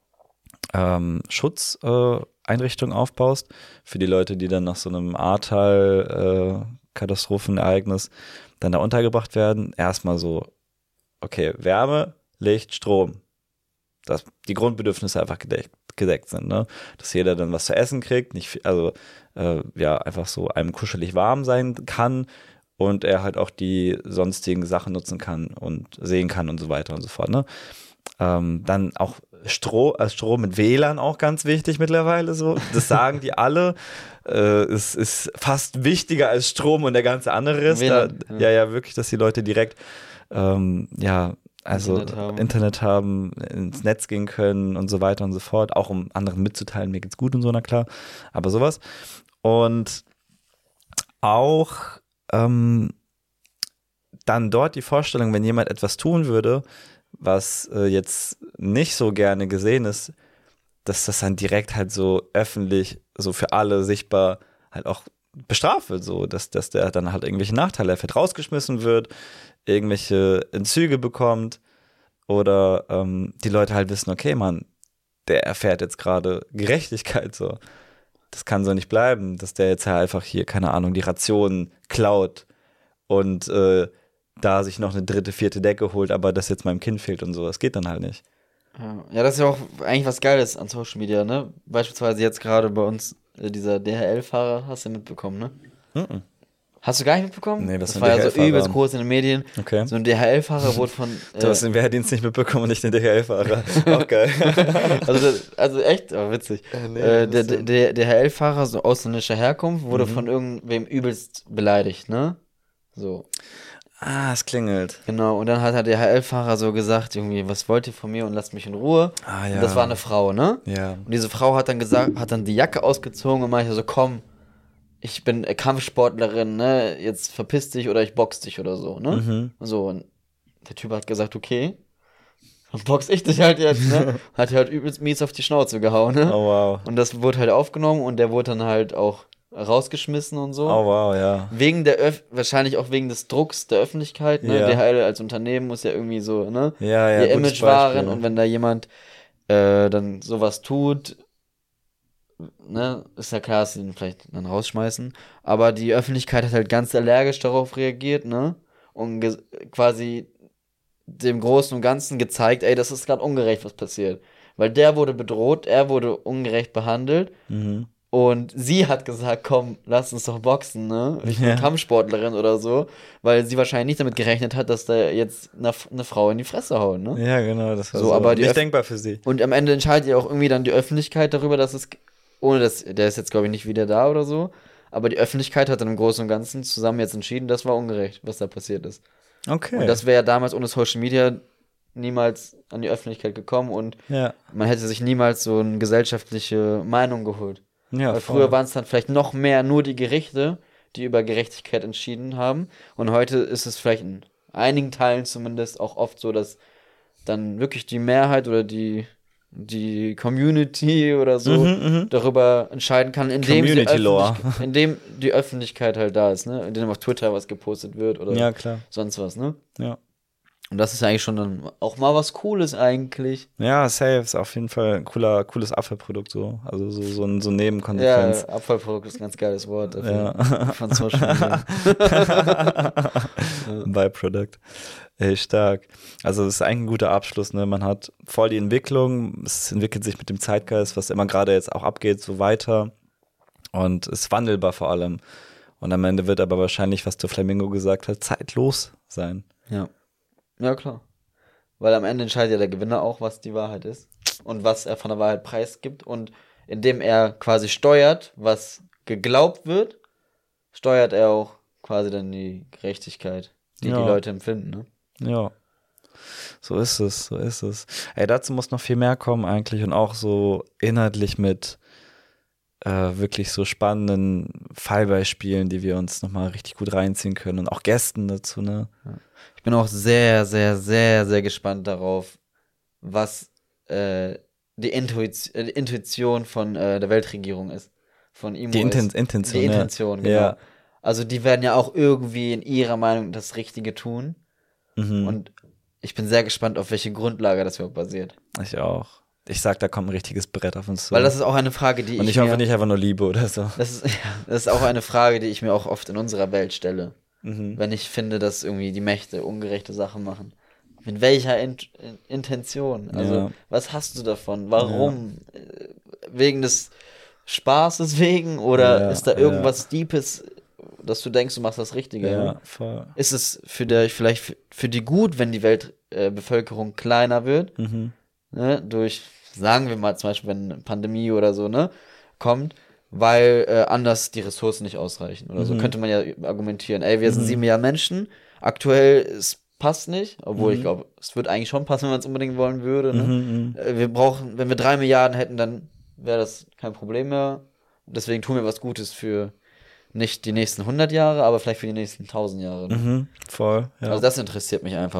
Schutzeinrichtung aufbaust, für die Leute, die dann nach so einem Ahrtal-Katastrophenereignis dann da untergebracht werden, erstmal so, okay, Wärme, Licht, Strom. Dass die Grundbedürfnisse einfach gedeckt sind, ne? Dass jeder dann was zu essen kriegt, nicht viel, also ja, einfach so einem kuschelig warm sein kann und er halt auch die sonstigen Sachen nutzen kann und sehen kann und so weiter und so fort, ne? Dann auch Strom mit WLAN auch ganz wichtig mittlerweile so. Das sagen die alle. Es ist fast wichtiger als Strom und der ganze andere Rest. WLAN, Ja, wirklich, dass die Leute direkt also Internet haben. ins Netz gehen können und so weiter und so fort, auch um anderen mitzuteilen, mir geht's gut und so, na klar, aber sowas. Und auch dann dort die Vorstellung, wenn jemand etwas tun würde, was jetzt nicht so gerne gesehen ist, dass das dann direkt halt so öffentlich, so für alle sichtbar halt auch bestraft wird, so, dass der dann halt irgendwelche Nachteile erfährt, rausgeschmissen wird, irgendwelche Entzüge bekommt oder die Leute halt wissen, okay, Mann, der erfährt jetzt gerade Gerechtigkeit, so. Das kann so nicht bleiben, dass der jetzt halt einfach hier, keine Ahnung, die Rationen klaut und da sich noch eine 3., 4. Decke holt, aber das jetzt meinem Kind fehlt und so. Das geht dann halt nicht. Ja, das ist ja auch eigentlich was Geiles an Social Media, ne? Beispielsweise jetzt gerade bei uns dieser DHL-Fahrer, hast du mitbekommen, ne? Mhm. Hast du gar nicht mitbekommen? Nee, was das für ein war ja so DHL-Fahrer? übelst groß in den Medien. Okay. So ein DHL-Fahrer wurde von Du hast den Wehrdienst nicht mitbekommen und nicht den DHL-Fahrer. Auch geil. also echt, aber witzig. Der DHL-Fahrer, so ausländischer Herkunft, wurde von irgendwem übelst beleidigt, ne? So. Ah, es klingelt. Genau, und dann hat der DHL-Fahrer so gesagt, irgendwie, was wollt ihr von mir und lasst mich in Ruhe. Ah, ja. Und das war eine Frau, ne? Ja. Und diese Frau hat dann gesagt, hat dann die Jacke ausgezogen und meinte so, komm, ich bin Kampfsportlerin, ne? Jetzt verpiss dich oder ich box dich oder so, ne? So, und der Typ hat gesagt, okay, dann box ich dich halt jetzt, ne? Hat halt übelst mies auf die Schnauze gehauen, ne? Oh, wow. Und das wurde halt aufgenommen und der wurde dann halt auch rausgeschmissen und so. Oh, wow, ja. Wegen der wahrscheinlich auch wegen des Drucks der Öffentlichkeit, ne? Ja. DHL als Unternehmen muss ja irgendwie so, ne? Ja, Ihr gutes Image wahren Beispiel. und wenn da jemand dann sowas tut, ne, ist ja klar, dass sie ihn vielleicht dann rausschmeißen. Aber die Öffentlichkeit hat halt ganz allergisch darauf reagiert, ne? Und quasi dem Großen und Ganzen gezeigt, ey, das ist gerade ungerecht, was passiert. Weil der wurde bedroht, er wurde ungerecht behandelt. Und sie hat gesagt, komm, lass uns doch boxen, ne? Ich bin Kampfsportlerin oder so, weil sie wahrscheinlich nicht damit gerechnet hat, dass da jetzt eine Frau in die Fresse hauen, ne? Ja, genau, das war So, so, aber die nicht denkbar für sie. Und am Ende entscheidet ja auch irgendwie dann die Öffentlichkeit darüber, dass es, ohne dass, der ist jetzt glaube ich nicht wieder da oder so, aber die Öffentlichkeit hat dann im Großen und Ganzen zusammen jetzt entschieden, das war ungerecht, was da passiert ist. Okay. Und das wäre ja damals ohne Social Media niemals an die Öffentlichkeit gekommen und ja. man hätte sich niemals so eine gesellschaftliche Meinung geholt. Ja, Weil voll. früher waren es dann vielleicht noch mehr nur die Gerichte, die über Gerechtigkeit entschieden haben. Und heute ist es vielleicht in einigen Teilen zumindest auch oft so, dass dann wirklich die Mehrheit oder die Community oder so darüber entscheiden kann, indem Community Lore. indem die Öffentlichkeit halt da ist, ne? Indem auf Twitter was gepostet wird oder Ja, klar. sonst was, ne? Ja. Und das ist eigentlich schon dann auch mal was Cooles eigentlich. Ja, safe ist auf jeden Fall ein cooles Abfallprodukt so. Also so ein Nebenkonsequenz. Ja, Abfallprodukt ist ein ganz geiles Wort dafür. Ja. Von Social Media. Byproduct. Ey, stark. Also das ist eigentlich ein guter Abschluss, ne? Man hat voll die Entwicklung, es entwickelt sich mit dem Zeitgeist, was immer gerade jetzt auch abgeht, so weiter. Und ist wandelbar vor allem. Und am Ende wird aber wahrscheinlich, was Doflamingo gesagt hat, zeitlos sein. Ja. Ja, klar. Weil am Ende entscheidet ja der Gewinner auch, was die Wahrheit ist. Und was er von der Wahrheit preisgibt. Und indem er quasi steuert, was geglaubt wird, steuert er auch quasi dann die Gerechtigkeit, die Ja. die Leute empfinden, ne? Ja. So ist es. Ey, dazu muss noch viel mehr kommen eigentlich und auch so inhaltlich mit wirklich so spannenden Fallbeispielen, die wir uns nochmal richtig gut reinziehen können und auch Gästen dazu, ne? Ich bin auch sehr, sehr, sehr, sehr gespannt darauf, was die Intuition von der Weltregierung ist. Von IMO Die ist. Intention. Die Intention, genau. Ja. Also die werden ja auch irgendwie in ihrer Meinung das Richtige tun. Mhm. Und ich bin sehr gespannt, auf welche Grundlage das überhaupt basiert. Ich auch. Ich sag, da kommt ein richtiges Brett auf uns zu. Weil das ist auch eine Frage, die und ich hoffe nicht einfach nur Liebe oder so. das ist auch eine Frage, die ich mir auch oft in unserer Welt stelle. Mhm. Wenn ich finde, dass irgendwie die Mächte ungerechte Sachen machen. Mit welcher Intention? Also, Ja. was hast du davon? Warum? Wegen des Spaßes wegen? Oder Ja, ist da irgendwas Deepes, dass du denkst, du machst das Richtige? Ja, voll. Ist es vielleicht für die gut, wenn die Weltbevölkerung kleiner wird? Mhm. Ne? Durch, sagen wir mal zum Beispiel, wenn eine Pandemie oder so, ne, kommt, weil anders die Ressourcen nicht ausreichen oder so. Könnte man ja argumentieren, ey, wir sind 7 Milliarden Menschen, aktuell, es passt nicht, obwohl ich glaube, es wird eigentlich schon passen, wenn man es unbedingt wollen würde. Ne? Wir brauchen, wenn wir 3 Milliarden hätten, dann wäre das kein Problem mehr. Deswegen tun wir was Gutes für nicht die nächsten 100 Jahre, aber vielleicht für die nächsten 1000 Jahre. Ne? Mhm. Voll, ja. Also das interessiert mich einfach,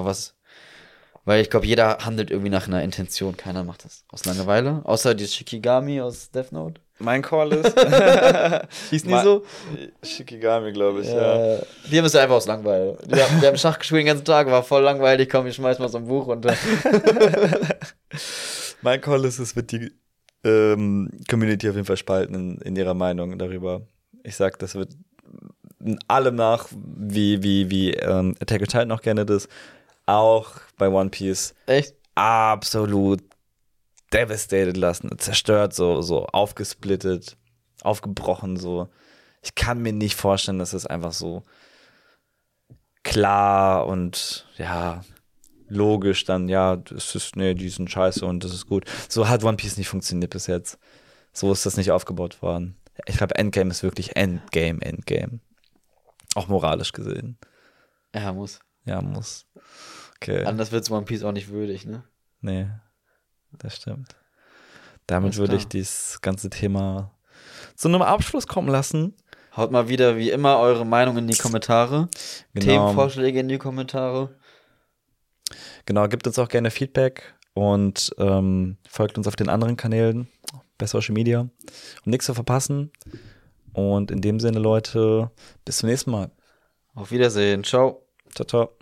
weil ich glaube, jeder handelt irgendwie nach einer Intention. Keiner macht das aus Langeweile. Außer dieses Shikigami aus Death Note. Mein Call ist Hieß nie so? Shikigami, glaube ich, Die haben es ja einfach aus Langeweile. Wir haben Schach gespielt den ganzen Tag, war voll langweilig. Komm, ich schmeiß mal so ein Buch runter. Mein Call ist, es wird die Community auf jeden Fall spalten in ihrer Meinung darüber. Ich sag, das wird in allem nach, wie Attack on Titan auch gerne das, auch bei One Piece Echt? absolut devastated lassen, zerstört, so aufgesplittet, aufgebrochen, so. Ich kann mir nicht vorstellen, dass es einfach so klar und ja, logisch dann, ja, das ist, nee, die sind scheiße und das ist gut. So hat One Piece nicht funktioniert bis jetzt. So ist das nicht aufgebaut worden. Ich glaube, Endgame ist wirklich Endgame. Auch moralisch gesehen. Ja, muss. Ja, muss. Okay. Anders wird One Piece auch nicht würdig, ne? Nee, das stimmt. Damit Alles würde klar. ich dieses ganze Thema zu einem Abschluss kommen lassen. Haut mal wieder, wie immer, eure Meinung in die Kommentare. Genau. Themenvorschläge in die Kommentare. Genau, gebt uns auch gerne Feedback und folgt uns auf den anderen Kanälen bei Social Media, um nichts zu verpassen. Und in dem Sinne, Leute, bis zum nächsten Mal. Auf Wiedersehen. Ciao. Ciao, ciao.